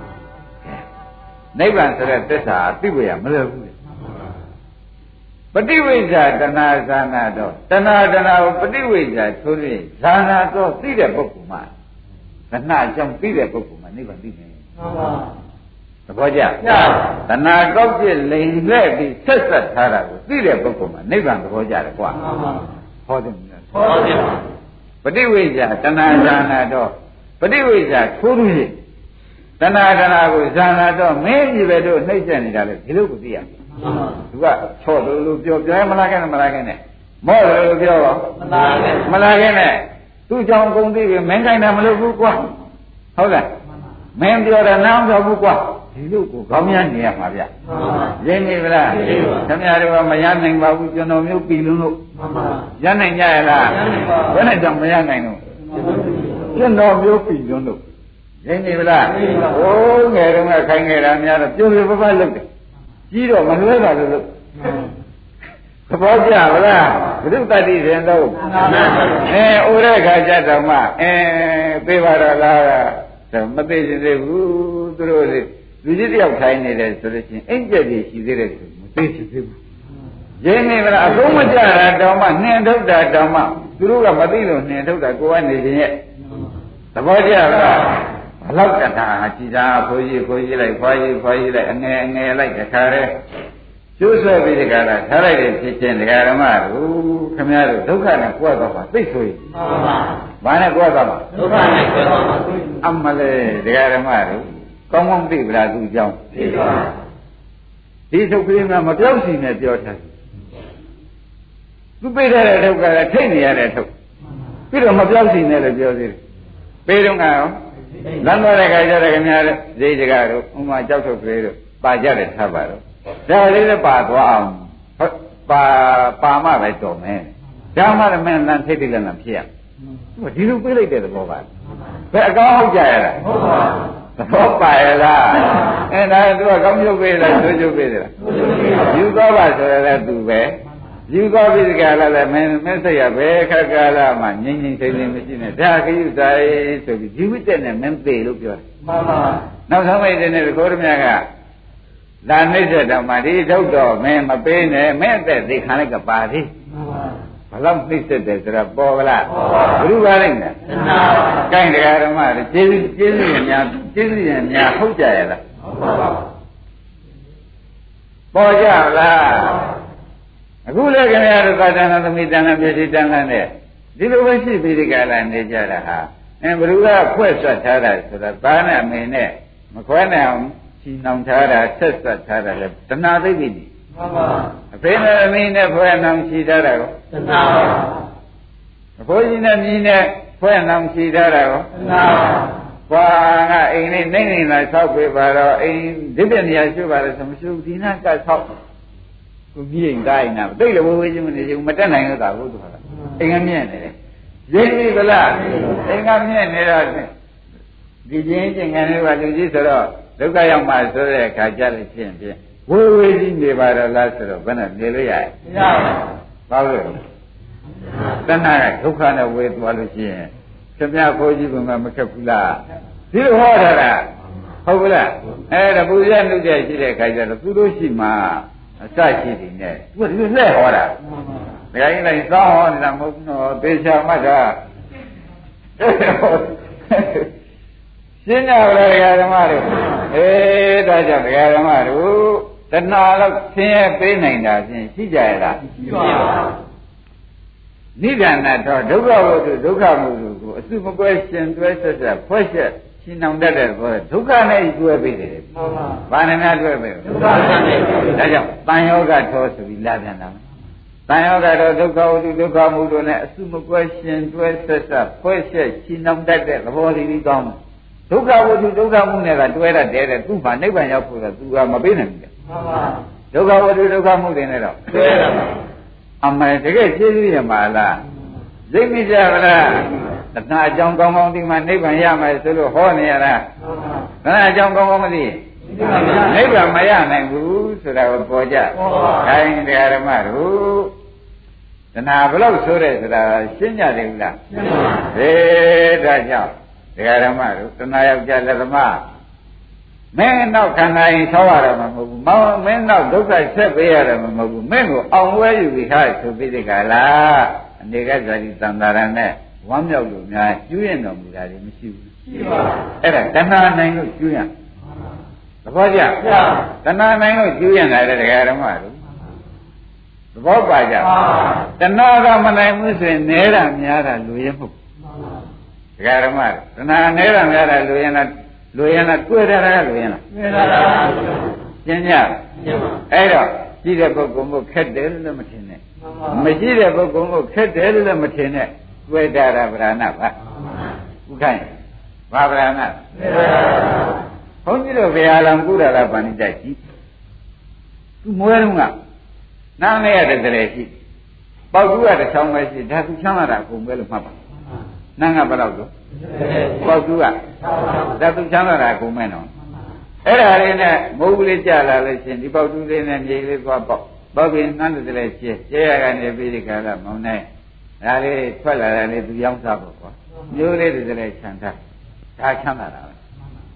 နိဗ္ဗာန်ဆိုတဲ့သစ္စာသိဖို့ရမလွယ်ဘူးပฏิဝိဇ္ဇာတဏှာဇာနာတော့တဏှာကိုပฏิဝိဇ္ဇာဆိုရင်ဇာနာတော့သိတဲ့ပုဂ္ဂိုလ်မှာတဏှာအကြောင်းသိတဲ့ပုဂ္ဂိုလ်မှာနိဗ္ဗာန်သိမယ်မှန်ပါသဘောကျတဏှာကောက်ပြစ်လိမ်လက်ပြီးဆက်ဆက်ထားတာကိုသိတဲ့ပုဂ္ဂိုလ်မှာနိဗ္ဗာန်သဘောကျတယ်ကွာမှန်ပါဟောတယ်မလားဟောတယ်ပฏิဝိဇ္ဇာတဏှာဇာနာတော့ပฏิဝိဇ္ဇာထိုးလို့ရှိတဏှာကိုဇာနာတော့မင်းကြီးပဲတို့နှိမ့်ဆက်နေတာလေဒီလိုကိုသိရသူကချော့လို့ပြောမလားခဲ့နဲ့မော့လို့ပြောတော့မလားခဲ့နဲ့သူ့ကြောင့်ကုန်သိပြီမင်းတိုင်းတာမလုပ်ဘူးကွာဟုတ်လားမင်းပြောတာနားမပြောဘူးကွာဒီလိုကိုခေါင်းများနေရမှာဗျရင်းနေဗလားခင်ဗျားတို့ကမရနိုင်ပါဘူးကျွန်တော်မျိုးပြည်လုံးလို့ရနိုင်ကြရလားဘယ်နဲ့ကြောင့်မရနိုင်တော့ကျွန်တော်မျိုးပြည်လုံးလို့ရင်းနေဗလားဟိုးငယ်တုန်းကခိုင်းခဲ့တာများတော့ပြုံးပြပပလုပ်တယ်ကြီးတော့မလွဲပါလို့သဘောကျဗလားဘုရုတ္တိရင်တော့အိုတဲ့ခါကျတော့မှပေးပါတော့လားမသိချင်သေးဘူးသူတို့လေလူကြီးတယောက်ထိုင်နေတယ်ဆိုလို့ရှိရင်အိမ်ကျက်ကြီးရှိသေးတယ်ဆိုမသိချင်သေးဘူးရင်းနေမလားအကုန်မကြတာတောင်မှနှင်ထုတ်တာတောင်မှသူတို့ကမသိလို့နှင်ထုတ်တာကိုယ်ကနေခြင်းရဲ့သဘောကျလားဘလောက်တဏှာကြည်သာဖိုးကြီးလိုက်ဖွားကြီးလိုက်အငယ်လိုက်တခါတည်းကျိုးဆွဲပြီးတခါလားထားလိုက်တဲ့ဖြစ်ချင်းဒကာဓမ္မတို့ခင်ဗျားတို့ဒုက္ခနဲ့ကြွသွားမှာသိဆိုရင်ဘာနဲ့ကြွသွားမှာဒုက္ခနဲ့ကြွသွားမှာအမလေးဒကာဓမ္မတို့ကောင်းကောင်းသိကြလားသူအကြောင်းသိပါဒီဒုက္ခလေးကမပြောက်စီနဲ့ပြောထားသူပြေးတဲ့ဒုက္ခကထိတ်နေရတဲ့ဒုက္ခပြီးတော့မပြောက်စီနဲ့လည်းပြောသေးတယ်ပေးတော့ကရောလမ်းသွားတဲ့ခါကျတော့ခင်ဗျားတို့ဈေးတကားတို့ဥမာကြောက်ထုတ်ကလေးတို့ပါကြတယ်ထားပါတော့ဒါလေးလည်းပါသွားအောင်ပါမှပဲတော်မယ်ဒါမှလည်းမင်းတန်ထိတ်တိလည်းမဖြစ်ရဘူးဒီလိုပြေးလိုက်တဲ့သဘောပါဘယ်အကောင်းဟုတ်ကြရလားဟုတ်ပါသဘောပါရလားအဲဒါသူကကောင်းကျုပ်ပေးလားဆိုးကျုပ်ပေးတယ်လားယူသွားပါဆိုရတဲ့သူပဲယူသွားပြီကလည်းမင်းစိတ်ရပဲခက်ခါလာမှငြိမ့်သိမ့်မရှိနဲ့ဒါခရုစားဆိုပြီးဒီဝိတ္တနဲ့မင်းပေလို့ပြောတယ်မှန်ပါနောက်ဆုံးမိတ်တဲ့ကိုရမြတ်ကလာနှိမ့်တဲ့တော့မှဒီထုတ်တော့မင်းမပေးနဲ့မင်းအသက်သိခံလိုက်ကပါသေးဘလောက်နှိမ့်တဲ့ဆိုတော့ပေါ်ကလားဘုရားလိုက်နဲ့ကိုင်းတရားဓမ္မတွေကျေးဇူးရင်များဟုတ်ကြရလားပေါ်ကြလားအခုလည်းခင်ဗျားတို့သာသနာသမီးတန်ခါပြည့်စည်တန်ခါနဲ့ဒီလိုပဲရှိပြီးဒီကလာနေကြတာဟာဘုရားဖွဲ့ဆွတ်ထားတာဆိုတာသားနဲ့အမေနဲ့မခွဲနိုင်အောင်ချီနှောင်ထားတာဆက်ဆွတ်ထားတာလေတဏှာသိပြီမှန်ပါအဖေနဲ့အမေနဲ့ဖွဲ့နှောင်ချီထားတာကိုတဏှာအဖိုးကြီးနဲ့မြင်းနဲ့ဖွဲ့နှောင်ချီထားတာကိုတဏှာဘာကအိမ်လေးနေလာဆောက်ပေးပါတော့အိမ်ဒီပြနေရာရှိပါလေဆိုမရှိဘူးဒီနာကဆောက်ကိုကြီးရင်တိုင်းနာတိတ်လည်းဝေးချင်းမနေဘူးမတက်နိုင်တော့တာဘုရားအိမ်ကမြင့်နေတယ်ရင်းပြီဗလားအိမ်ကမြင့်နေတော့ဒီချင်းချင်းကနေပါလူကြီးဆိုတော့ဒုက္ခရောက်မှဆိုတဲ့အခါကြလို့ဖြင့်ဝေးကြီးနေပါတော့လားဆိုတော့ဘယ်နဲ့နေလို့ရရဲ့မရပါဘူးဘာလို့တဏှာကဒုက္ခနဲ့ဝေးသွားလို့ရှိရင်ခင်ဗျားခိုးကြီးကမခက်ဘူးလားဒီလိုဟောတာကဟုတ်ဘူးလားအဲ့ဒါပူဇော်နှုတ်တဲ့ရှိတဲ့အခါကျတော့သူတို့ရှိမှအစရှိတယ်နဲ့သူကဒီလိုလှည့်ဟောတာဒကာကြီးလိုက်သောဟောနေတာမဟုတ်ဘူးနော်သေချာမှတ်တာရှင်းကြပါလားဒကာဓမ္မတို့ဒါကြောင့်ဒကာဓမ္မတို့တဏှာတော့ဆင်းရဲပေးနိုင်တာဖြင့်ရှိကြရလားရှိပါဘူးနိဗ္ဗာန်တော့ဒုက္ခဝတ္ထုဒုက္ခမုဒ္ဒကိုအစုမကွဲရှင်တွဲဆက်ဆက်ဖွဲ့ချက်ရှင်းအောင်တတ်တဲ့ဘောဒုက္ခနဲ့တွဲပေးတယ်မှန်ပါဘာနဲ့များတွဲပေးဒုက္ခနဲ့ဒါကြောင့်တန်ယောဂထောဆိုပြီးလာပြန်တာတန်ယောဂတော့ဒုက္ခဝတ္ထုဒုက္ခမုဒ္ဒနဲ့အစုမကွဲရှင်တွဲဆက်ဆက်ဖွဲ့ချက်ရှင်းအောင်တတ်တဲ့သဘောလေးပြီးကောင်းဒုက္ခဝတ္ထုဒုက္ခမှုနဲ့ကတွဲတတ်တယ်တဲ့သူ့မှာနိဗ္ဗာန်ရောက်ဖို့ကသူကမပေးနိုင်ဘူးမှန်ပါဒုက္ခဝတ္ထုဒုက္ခမှုတွေနဲ့တော့တွဲတာပါအမှန်တကယ်ကျေးဇူးရမှာလားသိမိကြပါလားတဏှာအကြောင်းကောင်းကောင်းဒီမှာနိဗ္ဗာန်ရမယ်ဆိုလို့ဟောနေရတာတဏှာအကြောင်းကောင်းကောင်းမသိနိဗ္ဗာန်မရနိုင်ဘူးဆိုတာကိုပေါ်ကြခိုင်းတရားဓမ္မတို့တဏှာဘလို့ဆိုတဲ့ဆိုတာရှင်းကြတယ်ဘူးလားရှင်းပါဘူးဒါကြောင့်တရားဓမ္မတို့တဏှာယောက်ျားလက်သမားမင်းနောက်ခန္ဓာရင်ဆောက်ရတာမဟုတ်ဘူးမင်းနောက်ဒုက္ခဆက်ပေးရတာမဟုတ်ဘူးမင်းကိုအောင်ဝဲယူပြီးဟာဆိုပြီးဒီကလားအနေကဇာတိသံဃာရနဲ့ဝမ်းမြောက်လို့များကျွရင်တော်မူတာလည်းမရှိဘူးရှိပါဘူးအဲ့ဒါတဏှာနိုင်လို့ကျွရသဘောကျတဏှာနိုင်လို့ကျွရတာလေတရားဓမ္မတို့သဘောပါကြတဏှာကမနိုင်ဘူးဆိုရင်နဲတာများတာလူရဲမဟုတ်တရားဓမ္မတဏှာနဲတာများတာလူရဲလားတွေ့ရတာလူရဲလားတွေ့ရတာရှင်းကြအဲ့တော့ရှိတဲ့ပုဂ္ဂိုလ်မို့ခက်တယ်လို့မထင်နဲ့မရှိတဲ့ပုဂ္ဂိုလ်မို့ခက်တယ်လို့မထင်နဲ့တွေ့တာဗราဏပါဥခိုင်းဘာဗราဏဘုန်းကြီးတို့ဘုရားလောင်ကုရတာဗန္တိတိုက်ရှိသူမွဲတော့ကနားနဲ့ရတဲ့တည်းရှိပေါက်ကူကတစ်ချောင်းပဲရှိဒါသူချမ်းသာတာအကုန်ပဲလို့မှတ်ပါနားကဘယ်တော့လို့ပေါက်ကူကဒါသူချမ်းသာတာအကုန်ပဲနော်အဲ့ဒါလေးနဲ့မိုးကလေးကြလာလို့ရှင်ဒီပေါက်တူးလေးနဲ့မြေလေးသွားပေါက်ပြီးနှမ်းတဲ့လည်းရှဲရကနေပြီးဒီကရမောင်းနေဒါလေးထွက်လာတယ်လေသူရောင်းစားဖို့ကွာမျိုးလေးတွေလည်းခြံထားဒါချမ်းသာတာပဲ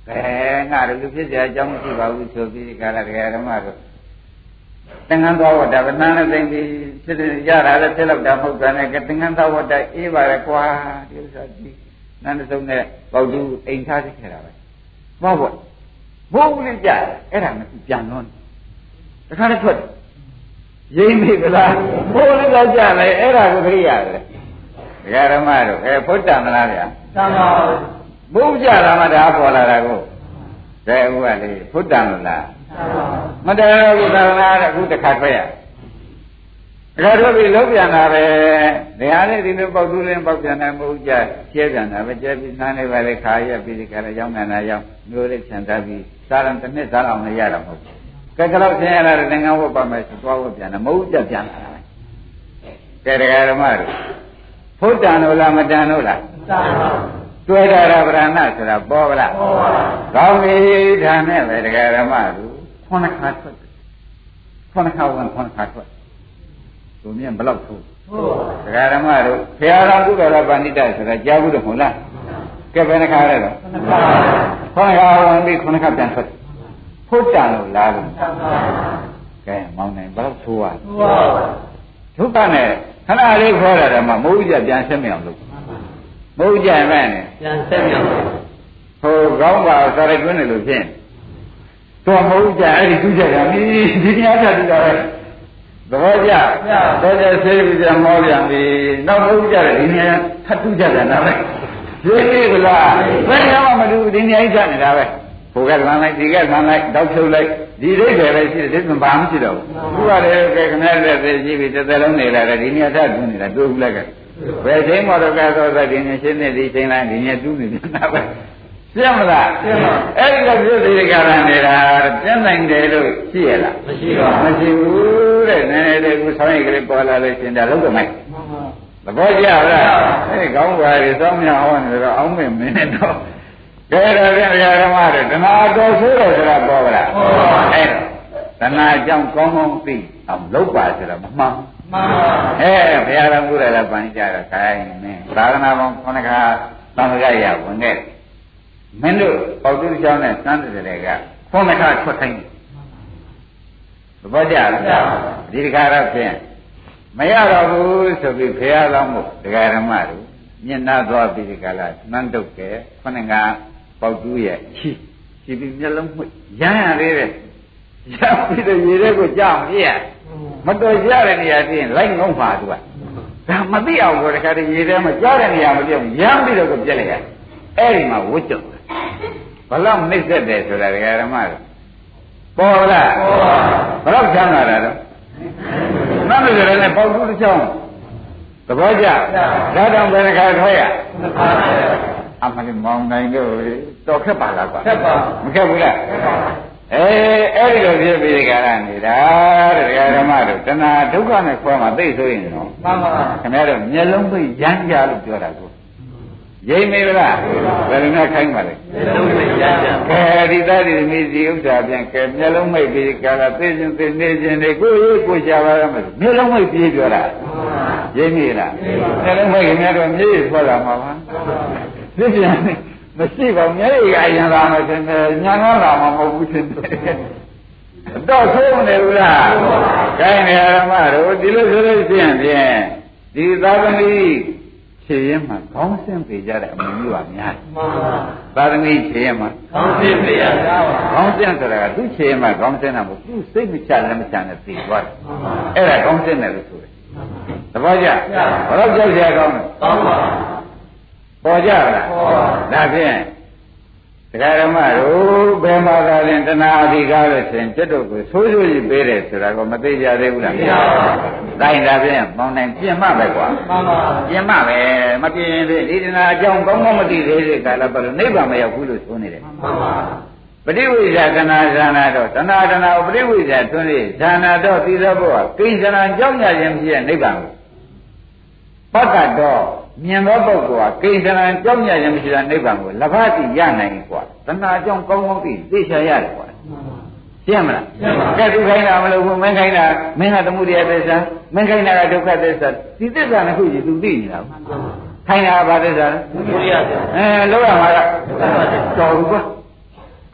ငါတို့လူဖြစ်เสียအကြောင်းမရှိပါဘူးဆိုပြီးကာလတရားဓမ္မတို့သင်္ကန်းသောဝတ္တဗနာနဲ့သိပြီးဖြစ်ရတာလည်းဖြစ်လောက်တာမဟုတ်တာနဲ့သင်္ကန်းသောဝတ္တအေးပါလေကွာဒီဥစ္စာဒီနန်းစုံနဲ့ပေါတူအိမ်ထားခဲ့တာပဲဘောဘောဘိုးဦးလေးကြအဲ့ဒါမရှိပြန်လို့တခါတည်းထွက်ရင်းမိဗလားဘိုးလေးကကြလေအဲ့ဒါကိုခရိရတယ်ဒကာဓမ္မတို့ဖုတ္တမလားဗျာသံပါဘုရားကြတာမှဒါပေါ်လာတာကိုကဲဥကလေဖုတ္တမလားမတရားဘူးသာနာတဲ့အခုတစ်ခါထွက်ရတခါထွက်ပြီးလုံးပြန်တာပဲတရားလေးဒီလိုပေါက်တူးလင်းပေါက်ပြန်တယ်မဟုတ်ကြကျဲပြန်တာပဲကျဲပြီးနားနေပါလေခါရပြီးဒီကလည်းရောက်နေတာရောက်မျိုးလေးဖြန်ထားပြီးစားရံတစ်နှစ်စားအောင်လည်းရတာမဟုတ်ဘူးကဲကတော့ဆင်းရတာလည်းငါဝတ်ပါမယ်ဆိုသွားဝတ်ပြန်တယ်မဟုတ်ကြပြန်လာတာကဲတရားဓမ္မတို့ဖုတ္တန်လို့လားမတန်လို့လားတွေ့တာရဗရဏဆိုတာပေါ်ပါလားပေါ်ပါဘူးကောင်းပြီဒါနဲ့ပဲတရားဓမ္မတို့ခုနှစ်ခါထွက်ခုနှစ်ခါဝင်ခုနှစ်ခါထွက်သူမြင်ဘလောက်ထိုးတရားဓမ္မတို့ဘုရားတော်ကုတော်ဗန္ဓိတဆိုတာကြားဘူးတော့မဟုတ်လားကဲဘယ်နှခါလဲတော့ခုနှစ်ခါဝင်ပြီးခုနှစ်ခါပြန်ထွက်ဖုတ္တန်လို့လားလို့ကဲမောင်းနိုင်ဘလောက်ထိုးရဒုက္ခနဲ့ခဏလေးခေါ်ရတာမှမဟုတ်ကြပြန်ဆက်မြောင်လို့မဟုတ်ကြမဲ့နဲ့ပြန်ဆက်မြောင်ဟိုကောင်းပါစာရိုက်တွင်းတယ်လို့ဖြစ်တော့မဟုတ်ကြအဲ့ဒီတူးကြတာဒီတရားချတူတာပဲသဘောကျတော့ကျဆေးပြီးကြမောပြန်ပြီနောက်မဟုတ်ကြတယ်ဒီနေရာထပ်တူးကြတာနားပဲရေးပြီလားဘယ်နေရာမှမတူဒီနေရာကြီးချနေတာပဲဟိုကလမ်းလိုက်ဒီကလမ်းလိုက်တောက်ဖြုတ်လိုက်ဒီဒိဋ္ဌိပဲရှိတယ်ဒီဘာမှမရှိတော့ဘူးခုကလည်းကဲခဏလည်းသိရှိပြီတစ်သက်လုံးနေလာတယ်ဒီနေရာထပ်တူးနေတာတူးဘူးလက်ကဘယ်ချိန်မှတော့ကတော့ဒီနေရှင်းနေဒီချိန်လိုက်ဒီနေတူးနေနေတာပဲရှင်းမလားရှင်းပါအဲ့ဒီလိုပြုဒီကရနေတာပြင်းနိုင်တယ်လို့ရှိရလားမရှိပါဘူးမရှိဘူးတဲ့နည်းနည်းလေးကိုဆောင်းရိတ်ကလေးပေါ်လာလို့ရှင်တာလုံးတော့မိုက်သဘောကျလားအဲ့ဒီကောင်းပါလေစောင်းမြဟောနေတော့အောင်းမင်းမင်းတော့ကဲတော့ဗျာဓမ္မတွေတဏှာတော်ဆိုးတယ်ဆိုတာပေါ်ပါလားပေါ်ပါအဲ့တဏှာကြောင့်ကောင်းကောင်းသိအောင်လုပ်ပါဆိုတာမမှန်မှန်ပါဘုရားတော်ကုရလည်းပန်ကြတော့ခိုင်းမင်းသာသနာပေါင်း9ခါသံဃာရဝင်ခဲ့မင်းတို့ပေါတုကျောင်းနဲ့စမ်းတဲ့တွေက9ခါထွက်ခိုင်းတယ်သဘောကျလားဒီတခါတော့ဖြင့်မရတော့ဘူးဆိုပြီးဘုရားတော်မို့တရားဓမ္မတို့ညနာသွားပြီးဒီကလာနန်းတုတ်ကဲ9ခါပေါတုရဲ့ချီပြီးမျက်လုံးမှိတ်ရမ်းရသေးတယ်ရပြီးတော့ရေထဲကိုကြောက်ပြည့်မတော်ရတဲ့နေရာပြင်လိုက်ငုံပါသူကဒါမသိအောင်ဆိုတခါတည်းရေထဲမှာကြားတဲ့နေရာမပြောင်းရမ်းပြီးတော့ကိုပြက်လိုက်ရအဲ့ဒီမှာဝှကျွတ်ဘလောက်နှိမ့်သက်တယ်ဆိုတာဒကာဓမ္မတို့ပေါ်လားပေါ်ပါဘလောက်ချမ်းသာတာတော့နတ်ပြည်လည်းပေါတူတစ်ချောင်းသဘောကျဒါတောင်ဘယ်နှခါထွက်ရအမှန်မောင်းနိုင်တော့တော်ခက်ပါလားကွာခက်ပါမခက်ဘူးလားအဲ့ဒီလိုဖြစ်ပြီးဒီကရနေတာတရားဓမ္မတို့တဏှာဒုက္ခနဲ့ခွဲမှာသိဆိုရင်တော့မှန်ပါပါခင်ဗျားတို့မျက်လုံးပိတ်ရမ်းကြလို့ပြောတာကိုရိပ်မေလားဘယ်လိုနဲ့ခိုင်းပါလဲမျက်လုံးပိတ်ရမ်းကြဒီသားဒီမိစီဥစ္စာပြန်ကဲမျက်လုံးမိတ်ပြီးကာလသိခြင်းသိနေခြင်းတွေကိုရေးကိုရှာပါရမယ်မျက်လုံးမိတ်ပြီးပြောတာရိပ်မေလားမျက်လုံးမိတ်ခင်ဗျားတို့မျက်ရည်ထွက်လာမှာပါသိပြန်မရှိပါဘူးမျက်ရည်ကအရင်လာမှရှင်ညာငါလာမှမဟုတ်ဘူးရှင်တော့ဆိုးနေဘူးလားခိုင်းနေရမှာတို့ဒီလိုဆိုလို့ရှိရင်ဖြင့်ဒီသာသမီခြေရင်မှာခေါင်းဆင်းပေကြတဲ့အမှုမျိုးပါများတယ်မှန်ပါသာသမီခြေရင်မှာခေါင်းဆင်းပေရတာပါခေါင်းဆင်းဆိုတာကသူ့ခြေရင်မှာခေါင်းဆင်းတာမဟုတ်သူ့စိတ်မချလည်းမချနဲ့သိသွားတယ်အဲ့ဒါခေါင်းဆင်းတယ်လို့ဆိုတယ်သဘောကျဘာလို့ကြောက်ကြကောင်းလဲကောင်းပါပေါ်ကြလားဒါဖြင့်တရားဓမ္မတို့ဘယ်မှာသာရင်တဏှာအဓိကားလို့ရှင်จิตတို့ကိုဆိုးဆိုးကြီးပေးတယ်ဆိုတာကိုမသိကြသေးဘူးလားမသိပါဘူးတိုင်းဒါဖြင့်မောင်းနိုင်ပြင်မှပဲကွာမှန်ပါပြင်မှပဲမပြင်ရင်ဒီတဏှာအကြောင်းကောင်းကောင်းမသိသေးတဲ့ကာလပတ်လို့နိဗ္ဗာန်မရောက်ဘူးလို့ဆိုနေတယ်မှန်ပါပဋိဝိဇ္ဇာတဏှာဇာနာတော့တဏှာကိုပဋိဝိဇ္ဇာတွန်းလေးဇာနာတော့သီသောဘုရားကိဉ္စနာကြောင့်ရခြင်းဖြစ်တဲ့နိဗ္ဗာန်ကိုပတ္တတော့မြင်သောပုဂ္ဂိုလ်ကကိဉ္စနာကြောင့်ရခြင်းမရှိတဲ့နိဗ္ဗာန်ကိုလဘတိရနိုင်กว่าတဏှာကြောင့်ကောင်းကောင်းသိသိချရတယ်กว่าရှင်းမလားရှင်းပါကဲသူခိုင်းတာမလို့ဘူးမင်းခိုင်းတာမင်းကသမုဒိယသစ္စာမင်းခိုင်းတာကဒုက္ခသစ္စာဒီသစ္စာနှစ်ခုကြီးသူသိနေတာခိုင်းတာကဘာသစ္စာလဲသမုဒိယသစ္စာလောရမှာကတော်ဘူးကွာ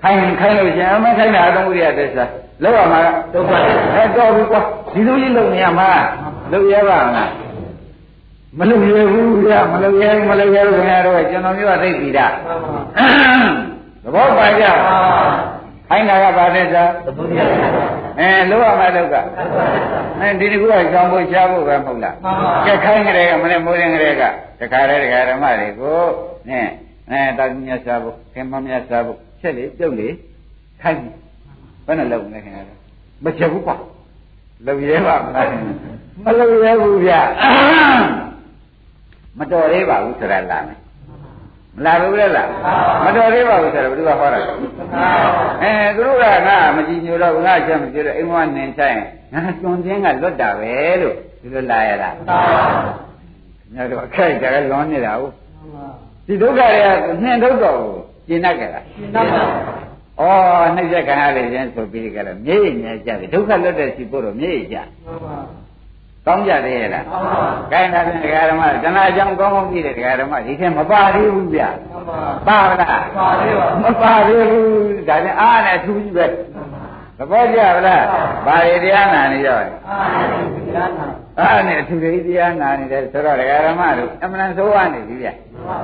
ခိုင်းလို့ရှင်အမခိုင်းတာအသုံးဥရိယသစ္စာလောက်ရမှာဒုက္ခတော့ဘူးကွာဒီလိုကြီးလုံနေရမှာလုံရပါမလားမလုံရဘူးဗျာမလုံရလို့ခင်ဗျားတို့ကျွန်တော်မျိုးကသိပြီတာသဘောပါကြခိုင်းတာကဘာသစ္စာလောက်ရမှာဒုက္ခဒီတကူကကြောင်းဖို့ရှားဖို့ပဲမဟုတ်လားကြက်ခိုင်းကြတဲ့ကမနဲ့မိုးရင်ကြတဲ့ကတခါတည်းဓမ္မတွေကိုနဲ့တာမြတ်စားဖို့ခင်မမြတ်စားဖို့ချက်လေပြုတ်လေခိုင်းဘယ်နဲ့လုံနေခင်ဗျာမချက်ဘူးကွာလုံရဲပါမလားမလုံရဲဘူးဗျာမတော်သေးပါဘူးဆိုတာလာမယ်မလာဘူးလေလားမတော်သေးပါဘူးဆိုတော့ဘယ်သူကဟောတာသူတို့ကငါမကြည်ညိုတော့ငါချက်မကြည့်တော့အိမ်မနင်ဆိုင်ငါကျွန်းချင်းကလွတ်တာပဲလို့ဒီလိုလာရလားညတော့ခိုက်တယ်လွန်နေတာဟုတ်ဒီဒုက္ခတွေကနှင်ထုတ်တော့ကျင်တတ်ကြလားကျင်တတ်ပါနှိမ့်ဆက်ခံရလေခြင်းဆိုပြီးကြတယ်မြေ့ညကြတယ်ဒုက္ခလွတ်တဲ့ရှိဖို့တော့မြေ့ကြကောင်းကြသေးရဲ့လားခိုင်းတာဖြင့်ဒကာဓမ္မတဏှာကြောင့်ကောင်းကောင်းကြည့်တဲ့ဒကာဓမ္မဒီထက်မပါသေးဘူးဗျပါမလားမပါသေးဘူးဒါနဲ့အားနဲ့ထူးကြီးပဲသဘောကျပါလားဘာတွေတရားနာနေရောအားနဲ့အထူးတွေတရားနာနေတယ်ဆိုတော့ဒကာဓမ္မတို့အမှန်ဆိုးရနေပြီဗျ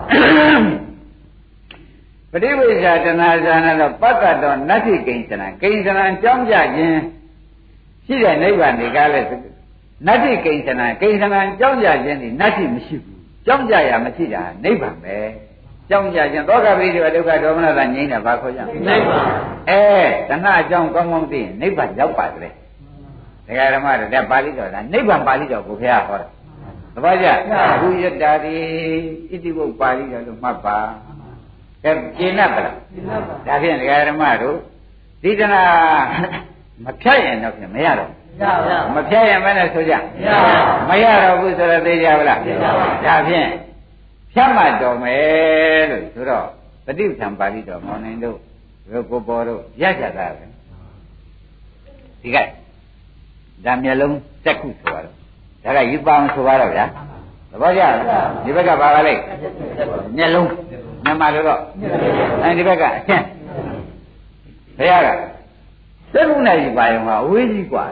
ပฏิဝိဇ္ဇာတဏှာဇာနာတော့ပတ္တတော်နတ္ထိကိဉ္စနာကိဉ္စနာကြောင်းကြခြင်းရှိတဲ့နိဗ္ဗာန်ဒီကားလဲနတ္ထိကိဉ္စနာကိဉ္စနာကြောင်းကြခြင်းဒီနတ္ထိမရှိဘူးကြောင်းကြရမရှိတာနိဗ္ဗာန်ပဲကြောင်းကြခြင်းသောကပရိဒေဝဒုက္ခဒေါမနတာငြိမ်းတာဘာခေါ်ကြနိဗ္ဗာန်တဏှာအကြောင်းကောင်းကောင်းသိရင်နိဗ္ဗာန်ရောက်ပါတယ်ဒကာဓမ္မတို့ဒါပါဠိတော်ဒါနိဗ္ဗာန်ပါဠိတော်ကိုဘုရားဟောတာသဘောကျဘုယတ္တာတိဣတိဘုပါဠိတော်လို့မှတ်ပါကဲကျင့်납ပါလားဒါဖြင့်ဒကာဓမ္မတို့ဒီတနာမဖြတ်ရင်တော့ဖြင့်မရတော့မဖြတ်ရင်မနဲ့ဆိုကြမရတော့ဘူးဆိုတော့သိကြပါလားဒါဖြင့်ဖြတ်မှတော်မယ်လို့ဆိုတော့ပฏิပ္ပံပါဠိတော်မောင်နိုင်တို့ကိုပေါ်တို့ရကြတာပဲဒီကဒါမျက်လုံးတက်ခုဆိုတော့ဒါကယူပါအောင်ဆိုပါတော့ဗျာသဘောကျဒီဘက်ကပါပါလိုက်မျက်လုံးမြန်မာလိုတော့အဲဒီဘက်ကအချင်းဘုရားကသက္ကုနဲ့ယူပါရင်ကအဝေးကြီးกว่า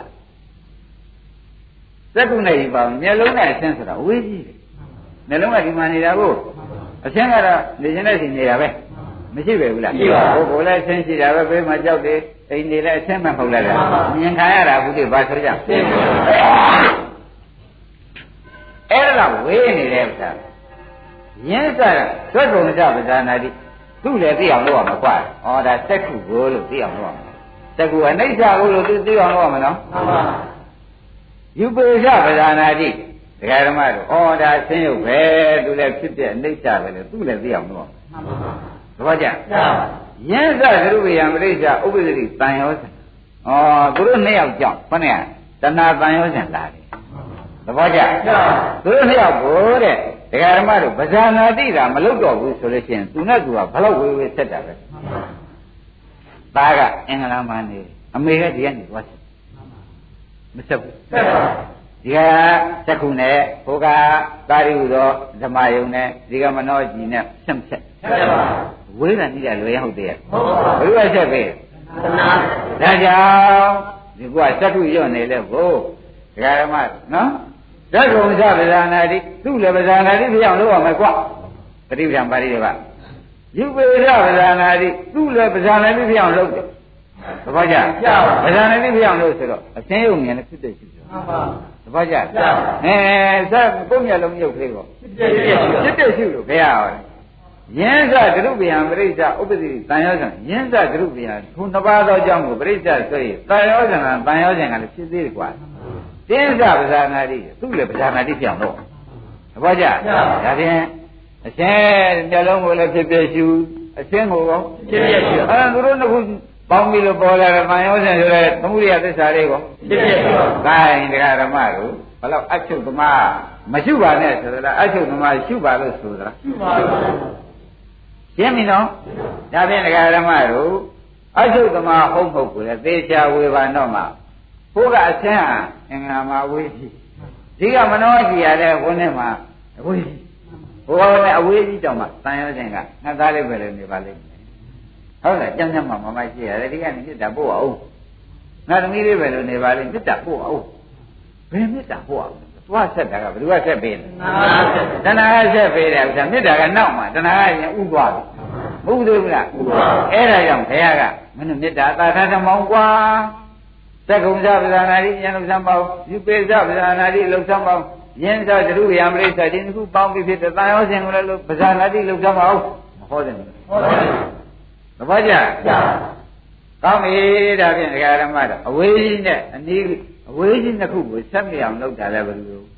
သက္ကုနဲ့ယူပါမျက်လုံးနဲ့အချင်းဆိုတာအဝေးကြီးတယ်မျက်လုံးကဒီမှာနေတာကိုအချင်းကတော့နေခြင်းနဲ့ရှိနေတာပဲမရှိပဲဘူးလားရှိပါဘူးကိုယ်လည်းအချင်းရှိတာပဲဘေးမှာကြောက်တယ်အိမ်နေလည်းအချင်းမဟုတ်လားမြင်ခံရတာအခုဒီဘာဆိုကြအဲ့ဒါဝေးနေတဲ့ဥစ္စာရင်းစားသွက်ကုန်ကြပဇာနာတိသူ့လည်းသိအောင်လုပ်ရမှာကွာဩဒါစက္ခုကိုလို့သိအောင်လုပ်ရမှာစက္ခုအနိစ္စကိုလို့သိအောင်လုပ်ရမှာနော်မှန်ပါယူပေကြပဇာနာတိဒကာဓမ္မတို့ဩဒါဆင်းရုပ်ပဲသူလည်းဖြစ်တဲ့အနိစ္စပဲလေသူ့လည်းသိအောင်လုပ်ရမှာမှန်ပါသဘောကျရင်းစားကရုပယံပရိစ္ဆာဥပ္ပဒိတန်ရောစံသူတို့နှစ်ယောက်ကြောင့်ခொနဲ့တဏှာတန်ရောစံလာတယ်သဘောကျသူတို့နှစ်ယောက်ကိုတဲ့ဒကာဓမ္မတို့ဗဇာနာတိတာမလုပ်တော့ဘူးဆိုလို့ရှိရင်သူနဲ့သူကဘလောက်ဝေးဝေးဆက်တာပဲသားကအင်္ဂလာမနေအမေကဒီကနေသွားဆက်မဆက်ဘူးဆက်ပါဒီကသက္ခုနဲ့ဟိုကသာရိဟုသောဓမ္မယုံနဲ့ဒီကမနောကြီးနဲ့ဆက်ဆက်ဆက်ပါဝေးတာကြီးတယ်လွယ်ဟုတ်တယ်ဟုတ်ပါဘူးဘယ်လိုဆက်ပဲဒါကြောင့်ဒီကသက္ခုရွတ်နေလဲဘို့ဒကာဓမ္မနော်ဓက္ကုံသဗ္ဗဇာနာတိသူ့လည်းဗဇာနာတိပြောင်းလို့ရမယ်ကွပฏิပ္ပံပါဠိတွေကယူပေရဗဇာနာတိသူ့လည်းဗဇာနာတိပြောင်းလို့တယ်သဘောကျဗဇာနာတိပြောင်းလို့ဆိုတော့အသင်းယုံဉာဏ်နဲ့ဖြစ်တဲ့ရှိတယ်မှန်ပါသဘောကျစက်ကိုမျက်လုံးမြုပ်သေးပေါ့ဖြစ်တဲ့ရှိလို့ဘယ်ရအောင်ယင်းစကရုပယံပရိစ္ဆဥပ္ပတိတန်ရောဇံယင်းစကရုပယံသူနှစ်ပါးသောအကြောင်းကိုပရိစ္ဆဆိုရင်တန်ရောဇံကတန်ရောဇံကလည်းဖြစ်သေးတယ်ကွာတင်းစပဇာနာတိသူ့လည်းပဇာနာတိပြောင်းတော့သဘောကျဒါဖြင့်အရှင်မျက်လုံးကိုလည်းဖြစ်ဖြစ်ရှုအရှင်ကိုရောဖြစ်ဖြစ်ရှုသူတို့နှစ်ခုပေါင်းပြီးလို့ပေါ်လာတဲ့တန်ရောဇံဆိုတဲ့သမုဒိယသစ္စာလေးကိုဖြစ်ဖြစ်ရှုဒါရင်တရားဓမ္မတို့ဘယ်တော့အချုပ်သမားမရှုပါနဲ့ဆိုတော့အချုပ်သမားရှုပါလို့ဆိုသလားရှုပါဘူးရှင်းပြီနော်ဒါဖြင့်တရားဓမ္မတို့အချုပ်သမားဟုတ်ဟုတ်ကိုလည်းသေချာဝေဘာတော့မှာဘုရားအချင်းဟာအင်္ဂါမှာဝေးကြီးဒီကမနောကြီးရတဲ့ဝန်းထဲမှာအဝေးကြီးဘုရားနဲ့အဝေးကြီးတောင်မှတန်ရောခြင်းကငါသားလေးပဲလေနေပါလိမ့်မယ်ဟဟုတ်လားကြောင်ကြောင်မှမမရှိရတယ်ဒီကနေမေတ္တာပို့အောင်ငါသမီးလေးပဲလို့နေပါလိမ့်မေတ္တာပို့အောင်ဘယ်မေတ္တာပို့အောင်သွားဆက်တာကဘယ်သူကဆက်ပေးလဲတဏှာကဆက်ပေးတယ်ဥစ္စာမေတ္တာကနောက်မှတဏှာကရင်ဥသွားပြီမဟုတ်သေးဘူးလားအဲ့ဒါကြောင့်ဘုရားကမင်းတို့မေတ္တာသာထမောင်းกว่าသက္ကုံသပ္ပဇာနာတိဉာဏ်လုံစံပေါင်းယူပေသပ္ပဇာနာတိလုံစံပေါင်းယင်းသောတရုယံပရိစ္ဆာဒီခုပေါင်းပြီးဖြစ်တဲ့တာယောစဉ်ကိုလည်းပဇာနာတိလုံစံပေါင်းမဟောတယ်ဟောတယ်သဘောကျကောင်းပြီဒါဖြင့်ဒကာရမတော့အဝေးကြီးနဲ့အနည်းအဝေးကြီးနှစ်ခုကိုဆက်မြောင်လုပ်တာလည်းဘယ်လို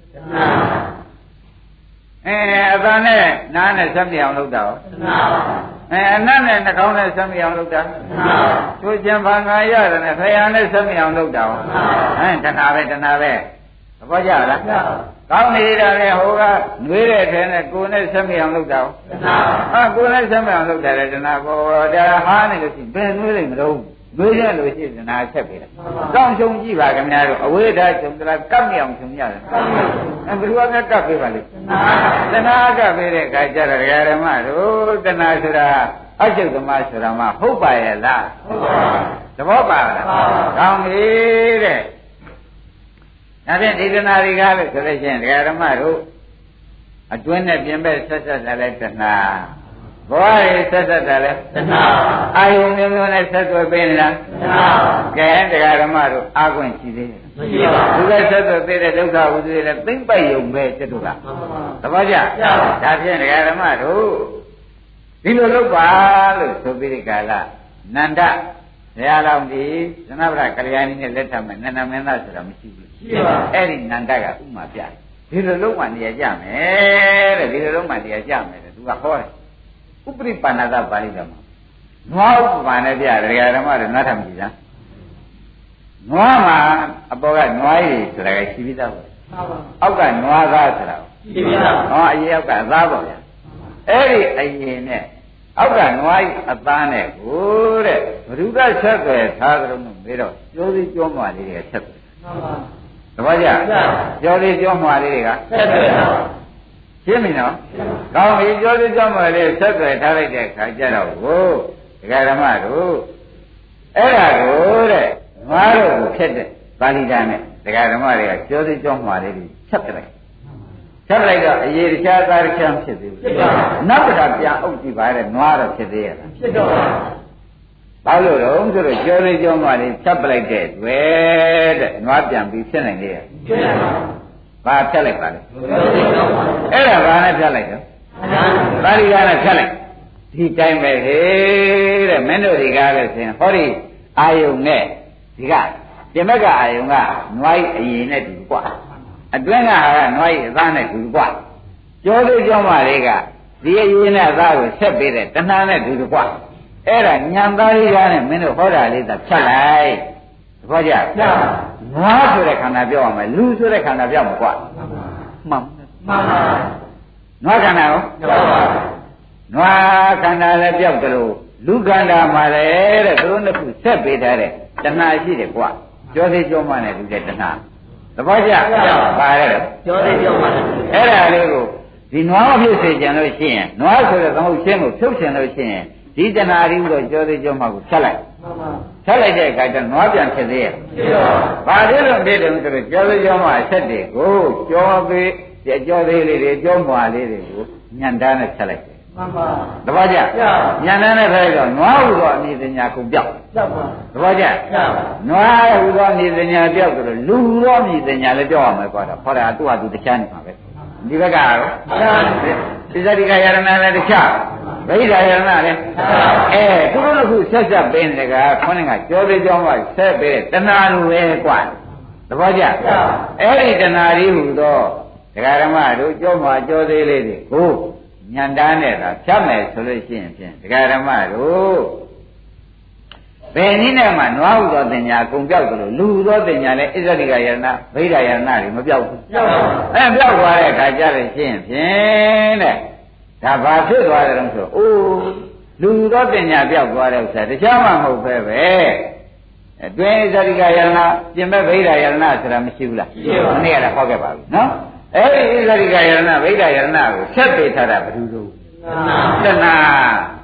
အသာနဲ့နားနဲ့ဆက်မြောင်လုပ်တာရောအနတ်နဲ့နှာခေါင်းနဲ့ဆက်မြောင်လုပ်တာသူကျင်ဘာငါရတယ်နဲ့ဖယားနဲ့ဆက်မြောင်လုပ်တာရောတဏှာပဲတဏှာပဲသဘောကျလားကောင်းနေတာလေဟိုကနှွေးတဲ့ထဲနဲ့ကိုယ်နဲ့ဆက်မြောင်လုပ်တာရောကိုယ်နဲ့ဆက်မြောင်လုပ်တယ်လေတဏှာကိုဒါဟာနေလို့ရှိရင်ဘယ်နှွေးလိမ့်မလို့နှွေးရလို့ရှိရင်တဏှာချက်ပြီလားကောင်းချုံကြည့်ပါခင်ဗျားတို့အဝိဓာချုံတလားကပ်မြောင်ချုံရတယ်ဘယ်သူကကပ်ပေးပါလိမ့်တဏှာကပ်ပေးတဲ့အခါကျတော့ဓမ္မတို့တဏှာဆိုတာအကျုပ်သမားဆိုတာမှဟုတ်ပါရဲ့လားဟုတ်ပါဘူးသဘောပါလားကောင်းပြီတဲ့ဒါဖြင့်ဒီတဏှာတွေကလည်းဆိုလို့ရှိရင်ဓမ္မတို့အတွင်းနဲ့ပြင်ဘက်ဆက်ဆက်တယ်လဲတဏှာဘောရည်ဆက်ဆက်တယ်လဲတဏှာအာယုံမျိုးမျိုးနဲ့ဆက်သွယ်ပေးနေတာတဏှာကဲတရားဓမ္မတို့အာခွင့်ရှိသေးတယ်မရှိပါဘူးသူကဆက်သွယ်ပေးတဲ့ဒုက္ခဝိသုတွေလည်းသိမ့်ပိုက်ယုံပဲကျွတ်တို့ကသဘောကျဒါဖြင့်တရားဓမ္မတို့ဒီလိုလုပ်ပါလို့ဆိုပြီးဒီကာလနန္ဒဘုရားတော်ဒီသနဗ္ဗရကလျာဏီနဲ့လက်ထပ်မယ်နန္ဒမင်းသားဆိုတာမရှိဘူးရှိပါအဲ့ဒီနန္ဒကဥမာပြဒီလိုလုပ်မှနေရာကြမယ်တဲ့ဒီလိုလုပ်မှနေရာကြမယ်တဲ့သူကဟောတယ်ဥပရိပန္နသပါဠိတော်မှာနွားဥပမာနဲ့ပြတယ်ဓမ္မတွေနားထောင်ကြည့်လားနွားမှာအပေါ်ကနွားရည်ဆိုတာကရှိပြီးသားပဲအောက်ကနွားသားဆိုတာရှိပြီးသားဟောအရင်အောက်ကသားပေါ့ဗျာအဲ့ဒီအရင်နဲ့အောက်ကနွားရည်အသားနဲ့ကိုတဲ့ဘ누구ကဆက်သွယ်ထားကြလို့မေးတော့ကျိုးစီကျိုးမွာလေးတွေကဆက်သွယ်တပည့်ကြကျော်လေးကျော်မွာလေးတွေကဆက်သွယ်ထားရှင်းပြီနော်ကောင်းပြီကျော်လေးကျော်မွာလေးဆက်သွယ်ထားလိုက်တဲ့ခါကျတော့ကိုဒကာဓမ္မတို့အဲ့ဒါကိုတဲ့ငါတို့ကိုဖြစ်တဲ့ပါဠိတာနဲ့ဒကာဓမ္မတွေကကျော်လေးကျော်မွာလေးတွေဆက်ပြလိုက်ဆက်လိုက်တော့အရေးတခြားသားတစ်ချမ်းဖြစ်သေးဘူးနောက်ကပြန်အုပ်ကြည့်ပါတဲ့နွားတော့ဖြစ်သေးရဲ့လားဖြစ်တော့ဘာလို့လဲဆိုတော့ကျော်လေးကျော်မွာလေးဆက်ပလိုက်တဲ့တွေ့တဲ့နွားပြန်ပြီးဖြစ်နိုင်လေရဲ့ဖြစ်ပါဘာဖြတ်လိုက်ပါလဲအဲ့ဒါဘာနဲ့ဖြတ်လိုက်တော့ပါဠိကာနဲ့ဖြတ်လိုက်ဒီတိုင်းပဲဟေးတဲ့မင်းတို့ဒီကားလို့ဆိုရင်ဟောဒီအာယုံနဲ့ဒီကပြင်ဘက်ကအာယုံကနွားအရင်နဲ့တူกว่าအတွင်းကဟာကနွားအသားနဲ့တူกว่าကျော်လေးကျော်မလေးကဒီအရင်နဲ့အသားကိုဆက်ပေးတဲ့တဏှာနဲ့တူกว่าအဲ့ဒါညံသားလေးကားနဲ့မင်းတို့ဟောတာလေးသာဖြတ်လိုက်သဘောကျနွားဆိုတဲ့ခန္ဓာပြောရမယ်လူဆိုတဲ့ခန္ဓာပြောမှာกว่าမှန်ပါနွားခန္ဓာရောနွားခန္ဓာလည်းပြောက်တယ်လို့လူခန္ဓာမှာလည်းတဲ့သူတို့နှစ်ခုဆက်ပေးထားတဲ့တဏှာရှိတယ်กว่าကြောသေးကြောမှနဲ့လူတဲ့တဏှာသဘောကျပါရဲ့ကြောသေးကြောမှအဲ့ဒါလေးကိုဒီနွားမဖြစ်စေကြလို့ရှိရင်နွားဆိုတဲ့သမုတ်ချင်းကိုဖြုတ်ချင်လို့ရှိရင်ဒီတဏှာရင်းတော့ကြောသေးကြောမှကိုဖြတ်လိုက်ဆက်လိုက်တဲ့အခါကျနွားပြန်ဖြစ်သေးရဲ့ဘာလို့လဲတဲ့တုန်းဆိုတော့ကြောသေးကြောမှအဆက်တွေကိုကြောသေးကြောသေးလေးတွေကြောမွာလေးတွေကိုညံတားနဲ့ဆက်လိုက်တယ်မှန်ပါတပည့်ကြညံတားနဲ့ဆက်လိုက်တော့နွားဟူသောအနိစ္စညာကုန်ပြောက်တပည့်ကြနွားဟူသောအနိစ္စညာပြောက်ဆိုတော့လူဟူသောအနိစ္စညာလည်းပြောက်ရမယ်ကွာတော့ဟောတာသူ့ဟာသူတရားနေမှာပဲဒီဘက်ကရောသိဇတိကယရဏလည်းတခြားဗိဓာယရဏလည်းသူတို့ခုဆက်ဆက်ပင်းတယ်ကခေါင်းကကြောသေးကြောမှဆက်ပဲတဏှာလိုပဲကွာသဘောကျအဲ့ဒီတဏှာလေးဟူသောဒကာဓမ္မတို့ကြောမှကြောသေးလေးတွေကိုညံတားနဲ့သာဖြတ်မယ်ဆိုလို့ရှိရင်ဖြင့်ဒကာဓမ္မတို့ဘယ်နည်းနဲ့မှနွားဟူသောတင်ညာကုန်ပြောက်သလိုလူဟူသောတင်ညာလည်းဣဇတိကယရဏဗိဓာယရဏတွေမပြောက်ဘူးပြောက်သွားတဲ့အခါကျတော့ရှင်းဖြင့်တဲ့ဒါဘာဖြစ်သွားတယ်လို့ဆိုအိုးလူဟူသောတင်ညာပြောက်သွားတဲ့ဥစ္စာတခြားမှမဟုတ်ပဲအတွင်းဣဇတိကယရဏပြင်မဲ့ဗိဓာယရဏဆိုတာမရှိဘူးလားရှိပါဘူးနေ့ကလည်းဟောခဲ့ပါပြီနော်အဲ့ဒီဣဇရိကယရဏဗိဓာယရဏကိုဆက်ပေးထားတာဘယ်သူတို့တဏှာ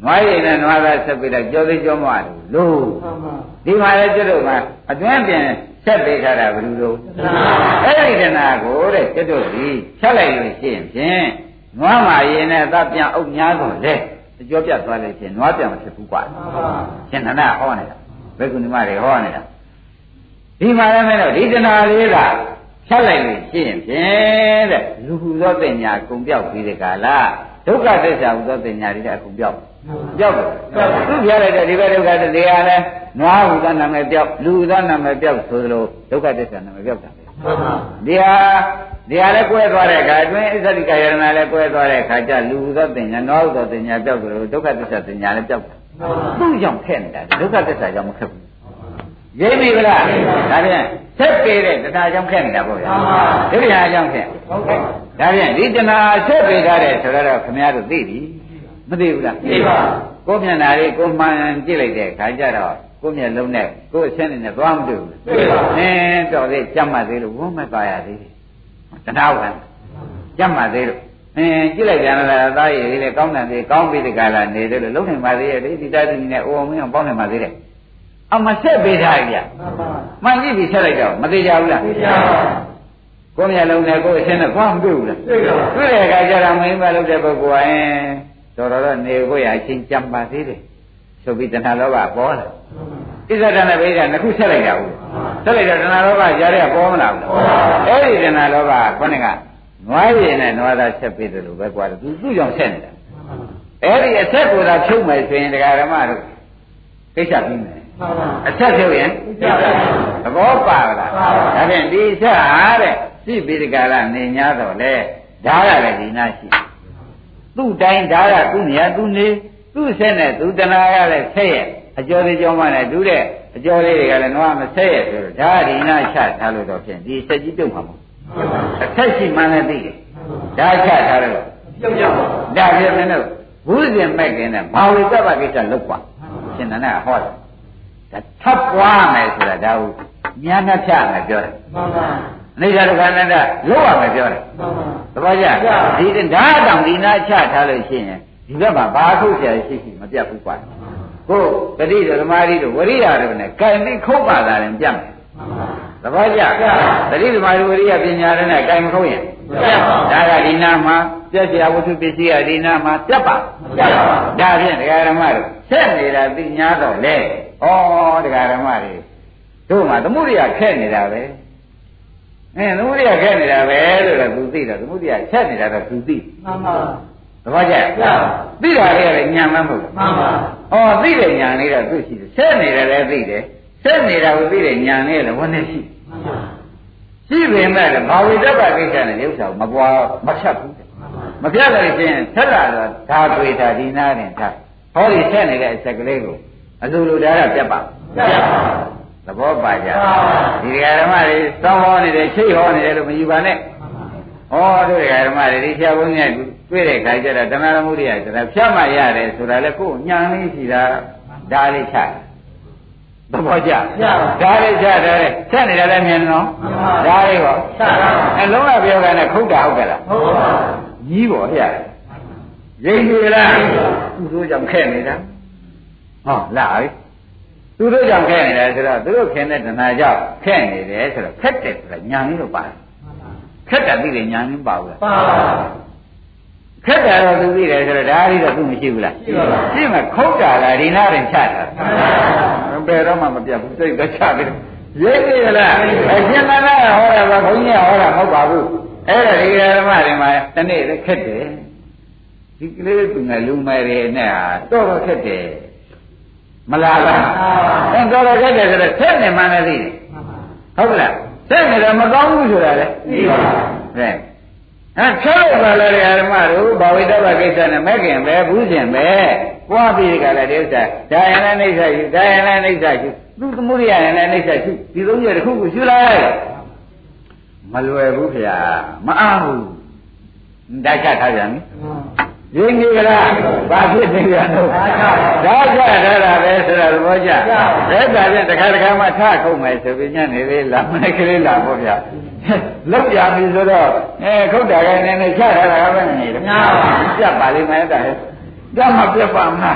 နွားရည်နဲ့နွားသားဆက်ပြီးတော့ကြောသိကြောမလို့ဒီမှာလည်းကျွတ်တို့မှာအတွင်းပြင်ဆက်ပေးထားတာဘယ်လိုလုပ်အဲ့ဒီတဏှာကိုတဲ့ကျွတ်တို့ဒီချက်လိုက်လို့ရှိရင်ဖြင့်နွားမရည်နဲ့သားပြန်အုပ်များတော့လေအကျော်ပြတ်သွားလို့ရှိရင်နွားပြန်မဖြစ်ဘူးကွာရှင်နန္ဒဟောနေတာဘယ်ကုဏီမတွေဟောနေတာဒီမှာလည်းမဲ့တော့ဒီတဏှာလေးကချက်လိုက်လို့ရှိရင်ဖြင့်တဲ့လူဟူသောတင်ညာကုံပြောက်ပြီးတဲ့ကာလဒုက္ခသစ္စာဟူသောတင်ညာတွေကအကုန်ပြောက်ပြောက်တယ်သူပြလိုက်တဲ့ဒီဘက်ဒုက္ခသစ္စာကလည်းနွားဟူသောနာမည်ပြောက်လူဟူသောနာမည်ပြောက်ဆိုသလိုဒုက္ခသစ္စာနာမည်ပြောက်တာပဲဒီဟာလည်းကွဲသွားတဲ့အခါအတွင်းအစ္ဆတိကယရဏလည်းကွဲသွားတဲ့အခါကျလူဟူသောတင်ညာနွားဟူသောတင်ညာပြောက်သလိုဒုက္ခသစ္စာတင်ညာလည်းပြောက်တာသူ့ကြောင့်ခက်နေတာဒုက္ခသစ္စာကြောင့်မခက်ဘူးရိပ်ပြီဗလားဒါဖြင့်ဆက်ပေတဲ့တဏှာကြောင့်ခက်နေတာပေါ့ဗျာဒုတိယအကြောင်းခက်ဒါဖြင့်ဒီတဏှာဆက်ပေထားတဲ့ဆိုတော့ခင်ဗျားတို့သိပြီမသိဘူးလားသိပါကိုယ်မျက်နှာလေးကိုမှန်ကြည့်လိုက်တဲ့အခါကျတော့ကိုယ်မျက်လုံးနဲ့ကိုယ်အချင်းနဲ့သွားမတွေ့ဘူးသိပါတော်သေးကြမ်းမှသေးလို့ဝမ်းမသွားရသေးတယ်တဏှာဝင်ကြမ်းမှသေးလို့ကြည့်လိုက်ကြလားသားရည်လေးလည်းကောင်းတယ်သေးကောင်းပြီတကလားနေတယ်လို့လုံးနေပါသေးရဲ့ဒီတိုက်သူနဲ့အိုအောင်မင်းအောင်ပေါင်းနေပါသေးတယ်အမဆက်ပေးထားကြမှန်ကြည့်ပြီးဆက်လိုက်တော့မသေးကြဘူးလားသိကြပါကိုယ်မျက်လုံးနဲ့ကိုယ်အချင်းနဲ့သွားမတွေ့ဘူးလားတွေ့ပါဘူးတွေ့တဲ့အခါကျတော့မင်းမလုပ်တဲ့ပုဂ္ဂိုလ်ကတော်တော်နေကိုရအချင်းကြံပါသေးတယ်ဆိုပြီးတဏှာလောဘပေါ်လာဣဇဒနဲ့ဘိဓာနှစ်ခုဆက်လိုက်ကြဘူးဆက်လိုက်တော့တဏှာလောဘကြားတဲ့ပေါ်မလာဘူးအဲ့ဒီတဏှာလောဘခေါင်းကနွားရည်နဲ့နွားသားဆက်ပေးတယ်လို့ပဲကွာသူ့ကြောင့်ဆက်နေတာအဲ့ဒီအဆက်ကိုသာဖြုတ်မယ်ဆိုရင်တရားဓမ္မတို့ကိစ္စပြီးမယ်အဆက်ဖြုတ်ရင်သဘောပါလားဒါဖြင့်ဒီဆက်အားတဲ့ရှိပြီးဒီကလာနေ냐တော့လေဓာတ်ရလည်းဒီနာရှိသူ့တိုင်းဓာတ်ကသူ့နေရာသူ့နေသူ့ဆက်နဲ့သူတဏှာကလည်းဆက်ရဲ့အကျော်လေးကြောင်းမှလည်းတူးတဲ့အကျော်လေးတွေကလည်းနွားမဆက်ရဲ့ဆိုတော့ဓာတ်ဒီနာချထားလို့တော့ဖြင့်ဒီဆက်ကြီးပြုတ်မှာမဟုတ်အဆက်ရှိမှလည်းသိတယ်ဓာတ်ချထားလို့ပြုတ်ကြပါဒါဖြင့်မင်းတို့ဘုဇင်မဲ့ခင်နဲ့ဘာဝိတ္တပကိစ္စလုပ်ပါရှင်နန္ဒဟောတယ်ဒါထပ်ပွားမယ်ဆိုတာဒါကိုညာနဲ့ဖြတ်မယ်ပြောတယ်မှန်ပါအိဋ္ဌဒုက္ခနန္ဒလို့ရမယ်ပြောတယ်မှန်ပါသဘောကျဒီဓာတ်တောင်ဒီနာချထားလို့ရှိရင်ဒီဘက်မှာဘာခုဆရာရှိရှိမပြတ်ဘူးကွာကိုတတိဓမ္မရီတို့ဝရိယတို့နဲ့ကံပြီးခုတ်ပါတာလည်းပြတ်မယ်သဘောကျတတိဓမ္မရီဝရိယပညာတွေနဲ့ကံမခုတ်ရင်ပြတ်ပါဒါကဒီနာမှာပြည့်စရာဝတ္ထုပစ္စည်းကဒီနာမှာပြတ်ပါပြတ်ပါဒါဖြင့်ဒကာဓမ္မတို့ဆက်နေတာသိ냐တော့လေဩဒကာဓမ္မတွေတို့မှာသမုဒိယခက်နေတာပဲသမုဒိယခက်နေတာပဲလို့တော့သူသိတာသမုဒိယချက်နေတာတော့သူသိမှန်ပါသဘောကျသိတာလေးကလည်းညာမှမဟုတ်မှန်ပါဩသိတဲ့ညာလေးတော့သူရှိတယ်ဆက်နေတယ်လည်းသိတယ်ဆက်နေတာကိုသိတဲ့ညာလေးလည်းဝန်းနေရှိမှန်ပါရှိပေမဲ့ဘာဝိတ္တပကိစ္စနဲ့ရုပ်ဆောင်မပွားမဖြတ်ဘူးမဖြတ်လို့ရှိရင်ဆက်လာတော့ဓာတွေ့တာဒီနာနဲ့ထားဟောဒီဆက်နေတဲ့အချက်ကလေးကိုအလိုလိုဓာတ်ပြတ်ပါပြတ်ပါသဘောပါကြဒီဓမ္မတွေစောင်းဟောနေတယ်ချိတ်ဟောနေတယ်လို့မယူပါနဲ့ဩတို့ဓမ္မတွေဒီဆရာဘုန်းကြီးကတွေ့တဲ့ခါကျတော့ဓမ္မရမှုတွေကဆိုတာဖြတ်မှရတယ်ဆိုတာလေကိုယ်ညံလေးရှိတာဒါလေးချသဘောကျဒါလေးချတယ်ဆက်နေတာလည်းမြင်နော်ဒါလေးပေါ့အလုံးဝပြောကနေခုတ်တာဟုတ်ကဲ့လားဟုတ်ပါဘူးကြီးပေါ့ဟဲ့ရိပ်ပြီလားသူတို့ကြောင့်ခဲ့နေတာဟောလာပြီသူတို့ကြောင့်ခဲနေတယ်ဆိုတော့သူတို့ခင်တဲ့တဏှာကြောင့်ခဲနေတယ်ဆိုတော့ခက်တယ်ဆိုတာညာလေးတော့ပါတယ်ခက်တာသိတယ်ညာလေးပါဘူးလားပါပါခက်တာတော့သူသိတယ်ဆိုတော့ဒါလေးတော့သူမရှိဘူးလားရှိပါပါရှိမှခုတ်တာလားဒီနာရင်ချတာဘယ်တော့မှမပြတ်ဘူးစိတ်ကချတယ်ရိပ်ပြီလားအရှင်မနာဟောတာကဘုန်းကြီးဟောတာမဟုတ်ပါဘူးအဲ့ဒါဒီဓမ္မတွေမှာတနေ့လည်းခက်တယ်ဒီကလေးကလူမယ်တွေနဲ့ဟာတော့ခက်တယ်မလားလားတော်တော်ခက်တယ်ဆိုတော့ဆက်နေမှလည်းသိတယ်ဟုတ်ကလားဆက်နေတော့မကောင်းဘူးဆိုတာလေသိပါဘူးတဲ့ဆက်လို့ပါလေဓမ္မတို့ဘာဝိတ္တပကိစ္စနဲ့မဲ့ခင်ပဲဘူးရှင်ပဲပွားပြီးကြလားဒီဥစ္စာဒါယနာအိဋ္ဌယူဒါယနာအိဋ္ဌယူသူသမုဒိယယနာအိဋ္ဌယူဒီသုံးချက်တစ်ခုကိုရှင်းလိုက်မလွယ်ဘူးဗျာမအားဘူးဒါချထားပြန်ပြီရင်းကြီးကလားဘာဖြစ်နေရတော့ဒါကြထားတာပဲဆိုတော့သဘောကျအဲ့ဒါဖြင့်တစ်ခါတစ်ခါမှထခုံးမယ်ဆိုပြီးညနေလေးလာမနေ့ကလေးလာပေါ့ဗျာလောက်ပြပြီဆိုတော့ခုတ်တာကလည်းနည်းနည်းချထားတာကပဲနေတယ်များပါပြတ်ပါလိမ့်မယ်တဲ့ကြမှာပြတ်ပါမလား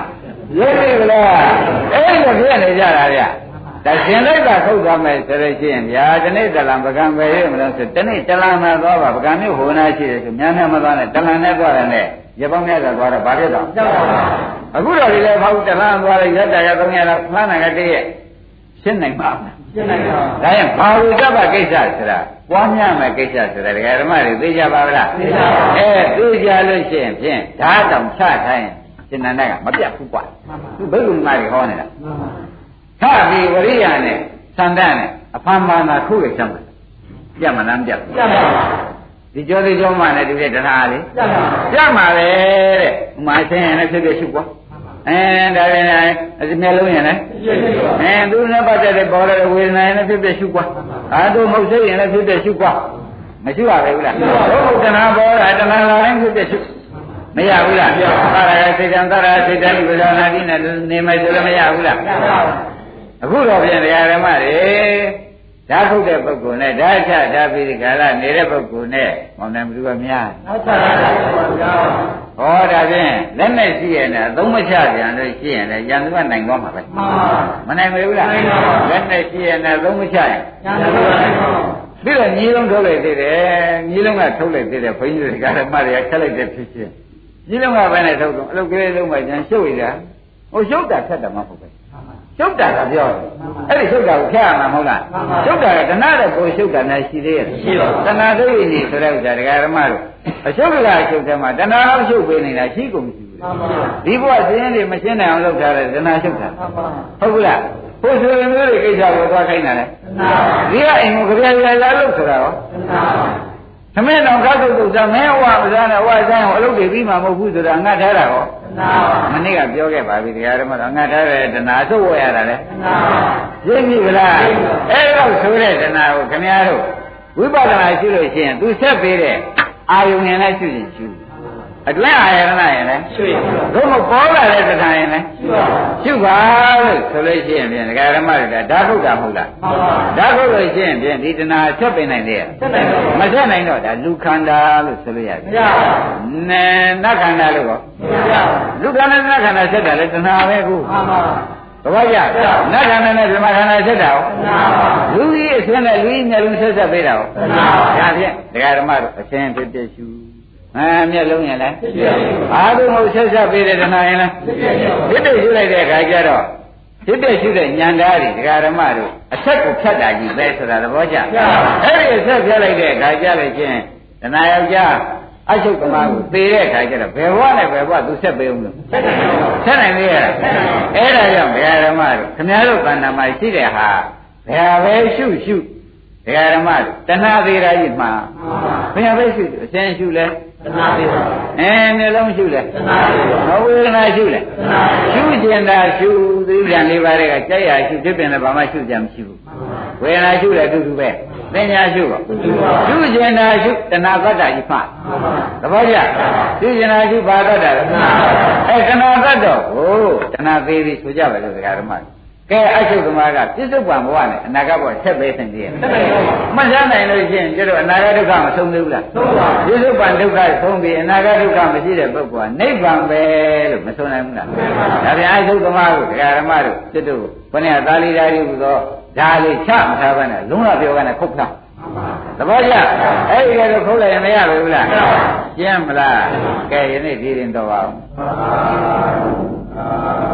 ရပြီလားအဲ့လိုပြနေကြတာဗျဒါရှင်လိုက်တာထုတ်သွားမယ်ဆိုလို့ရှိရင်ဗျာဒီနေ့တလံပကံပဲရမလို့ဆိုဒီနေ့တလံမှာသွားပါပကံမျိုးဟိုနာရှိတယ်ဆိုများများမသွားနဲ့တလံနဲ့သွားတယ်နဲ့ရပောင်းနဲ့သွားတော့ဘာဖြစ်တော့အခုတော့ဒီလေဖောက်တလံသွားလိုက်ရက်တရ3ရက်လောက်ဖမ်းနိုင်ကြတဲ့ရှင်းနိုင်ပါ့မလားရှင်းနိုင်ပါဘူးဒါရင်ဘာလို့သဗ္ဗကိစ္စဆိုတာပွားများမယ်ကိစ္စဆိုတာဒကာဓမ္မတွေသိကြပါဗလားသိပါပါသိကြလို့ရှိရင်ဖြင့်ဓာတ်တောင်ချခိုင်းရှင်နန္ဒကမပြတ်ဘူးကွာသူဘယ်လိုမှဟောနေတာထပြီးဝရိယနဲ့သန္တနဲ့အဖမ်းမာနာခုရချမ်းပြတ်မလားပြတ်ပါဒီကြောဒီကြောမှလည်းဒီပြတရားလေးပြတ်ပါတဲ့ဥမာဆင်းရင်လည်းဖြစ်ဖြစ်ရှုကွာဒါလည်းမျက်လုံးရင်လည်းသူနဲ့ပတ်သက်တဲ့ပေါ်တဲ့ဝေဒနာရင်လည်းဖြစ်ဖြစ်ရှုကွာတို့မဟုတ်စိတ်ရင်လည်းဖြစ်ဖြစ်ရှုကွာမရှိပါဘူးလားတို့တဏှာပေါ်တာတဏှာလာရင်ဖြစ်ဖြစ်ရှုမရဘူးလားသာရစိတ်တံသာရစိတ်တံဒီဝေဒနာဒီနဲ့နေမယ်ဆိုလည်းမရဘူးလားအခုတော့ပြန်တရားဓမ္မတွေဓာတ်ထုတ်တဲ့ပုဂ္ဂိုလ်နဲ့ဓာတ်ချဓာတ်ပြီးဒီကာလနေတဲ့ပုဂ္ဂိုလ်နဲ့မောင်နှံဘယ်သူကများဟုတ်ပါဘူးဟောဒါဖြင့်လက်နဲ့ရှိရနဲ့အသုံးမချပြန်လို့ရှိရင်လည်းရန်သူကနိုင်သွားမှာပဲမနိုင်ဘူးလားလက်နဲ့ရှိရနဲ့အသုံးမချရင်ရန်သူကနိုင်သွားပြီးတော့ညီလုံးထုတ်လိုက်သေးတယ်ညီလုံးကထုတ်လိုက်သေးတယ်ဘုန်းကြီးတွေကဓမ္မတွေကခက်လိုက်တဲ့ဖြစ်ချင်းညီလုံးကဘယ်နဲ့ထုတ်တော့အလုပ်ကလေးလုံးမှကျန်ရှုပ်ရတာဟိုရှုပ်တာဖြတ်တာမဟုတ်ဘူးရှုပ်တာကပြောတယ်အဲ့ဒီရှုပ်တာကိုဖြတ်ရမှာမဟုတ်လားရှုပ်တာကတဏှာတဲ့ကိုရှုပ်တာနဲ့ရှိသေးရဲ့ရှိပါဘူးတဏှာသိရည်ဆိုတဲ့ဥစ္စာဒကာဓမ္မတို့အရှုပ်ကရှုပ်တယ်မှာတဏှာအောင်ရှုပ်ပေးနေတာရှိကုန်မရှိဘူးဒီဘဝစင်းတွေမရှင်းနိုင်အောင်လုပ်ထားတယ်တဏှာရှုပ်တာဟုတ်ဘူးလားဘုဆိုရင်မျိုးတွေကိစ္စကိုသွားခိုင်းတာလေဒီကအိမ်ကိုကြပြရလာလို့ဆိုတာရောသမင်းတော်ကားသုတ်သုတ်စားမင်းဝါမစားနဲ့ဝါဆိုင်ကိုအလုပ်တွေပြီးမှမဟုတ်ဘူးဆိုတာငတ်ထားတာရောမနေ့ကပြောခဲ့ပါပြီတရားဓမ္မတော့ငတ်ထားတဲ့တဏှာသုတ်ဝရတာလေရှင်းပြီလားအဲ့တော့ဆိုတဲ့တဏှာကိုခင်ဗျားတို့ဝိပဿနာရှိလို့ရှိရင်သူဆက်ပေးတဲ့အာယုန်နဲ့လည်းရှုရင်ရှုအတွင်းအာယရဏရင်လည်းရှုရတို့မပေါ်လာတဲ့တဏှာရင်လည်းရှုပါလို့ဆိုလို့ရှိရင်ဖြင့်ဒကာဓမ္မတွေကဓာတ်ထုတ်တာမဟုတ်လားဓာတ်ထုတ်လို့ရှိရင်ဖြင့်ဒီတဏှာဆက်ပေးနိုင်တယ်မဆက်နိုင်တော့ဒါလူခန္ဓာလို့ဆိုလို့ရတယ်မရပါဘူးနတ်ခန္ဓာလို့ကောလူခန္ဓာနတ်ခန္ဓာဆက်တာလေတဏှာပဲခုမှန်ပါသဘောကျနတ်ခန္ဓာနဲ့ဓမ္မခန္ဓာဆက်တာဟုတ်လူကြီးအရှင်နဲ့လူကြီးမျက်လုံးဆက်ဆက်ပေးတာဟုတ်ဒါဖြင့်ဒကာဓမ္မတို့အရှင်ဖြစ်ဖြစ်ရှုမျက်လုံးရင်လည်းအားလုံးကိုဆက်ဆက်ပေးတဲ့တဏှာရင်လည်းဖြစ်ဖြစ်ရှုလိုက်တဲ့အခါကျတော့ဖြစ်ဖြစ်ရှုတဲ့ဉာဏ်ဓာတ်တွေဒကာဓမ္မတို့အဆက်ကိုဖြတ်တာကြီးပဲဆိုတာသဘောကျအဲ့ဒီအဆက်ဖြတ်လိုက်တဲ့အခါကျလို့ချင်းတဏှာယောက်ျားအချုပ်သမားကိုသေတဲ့အခါကျတော့ဘယ်ဘဝနဲ့ဘယ်ဘဝသူဆက်ပေးအောင်လို့ဆက်နိုင်သေးရဲ့အဲ့ဒါကြောင့်ဒကာဓမ္မတို့ခင်ဗျားတို့ကဏ္ဍမှာရှိတဲ့ဟာဘယ်ပဲရှုဒကာဓမ္မတို့တဏှာသေးတာကြီးမှာဘယ်ပဲရှုအရှင်ရှုလဲတဏှာသေးပါမျက်လုံးရှုလဲတဏှာသေးပါဝေဒနာရှုလဲတဏှာရှုကျင်တာရှုသီလံလေးပါးတွေကကြိုက်ရရှုဖြစ်ပြန်တယ်ဘာမှရှုကြမရှိဘူးဝေဒနာရှုလဲအတူတူပဲပညာရှုပါရှုကျင်တာရှုတဏှာကတ္တကြီးမှာသဘောကျရှုကျင်တာရှုဘာကတ္တလဲတဏှာတဏှာကတ္တကိုတဏှာသေးပြီဆိုကြပါလို့ဒကာဓမ္မကဲအချုပ်သမားကပြစ္ဆုတ်ပံဘဝနဲ့အနာဂတ်ဘဝဆက်ပေးနိုင်သေးရဲ့မဆန်းနိုင်လို့ရှိရင်ကျတော့အနာဂတ်ဒုက္ခမဆုံးသေးဘူးလားဆုံးပါဘူးပြစ္ဆုတ်ပံဒုက္ခဆုံးပြီးအနာဂတ်ဒုက္ခမရှိတဲ့ပုဂ္ဂိုလ်ကနိဗ္ဗာန်ပဲလို့မဆုံးနိုင်ဘူးလားဒါပြန်အချုပ်သမားကိုဒကာဓမ္မတို့စစ်တို့ဘုရားသာလီဓာရီဟူသောဒါလေးချမထားဘဲနဲ့လုံးဝပြောကနေခုတ်ထားသဘောကျအဲ့ဒီကတော့ခုတ်လိုက်ရင်မရဘူးလားကျင်းမလားကဲယနေ့ဒီရင်တော့အောင်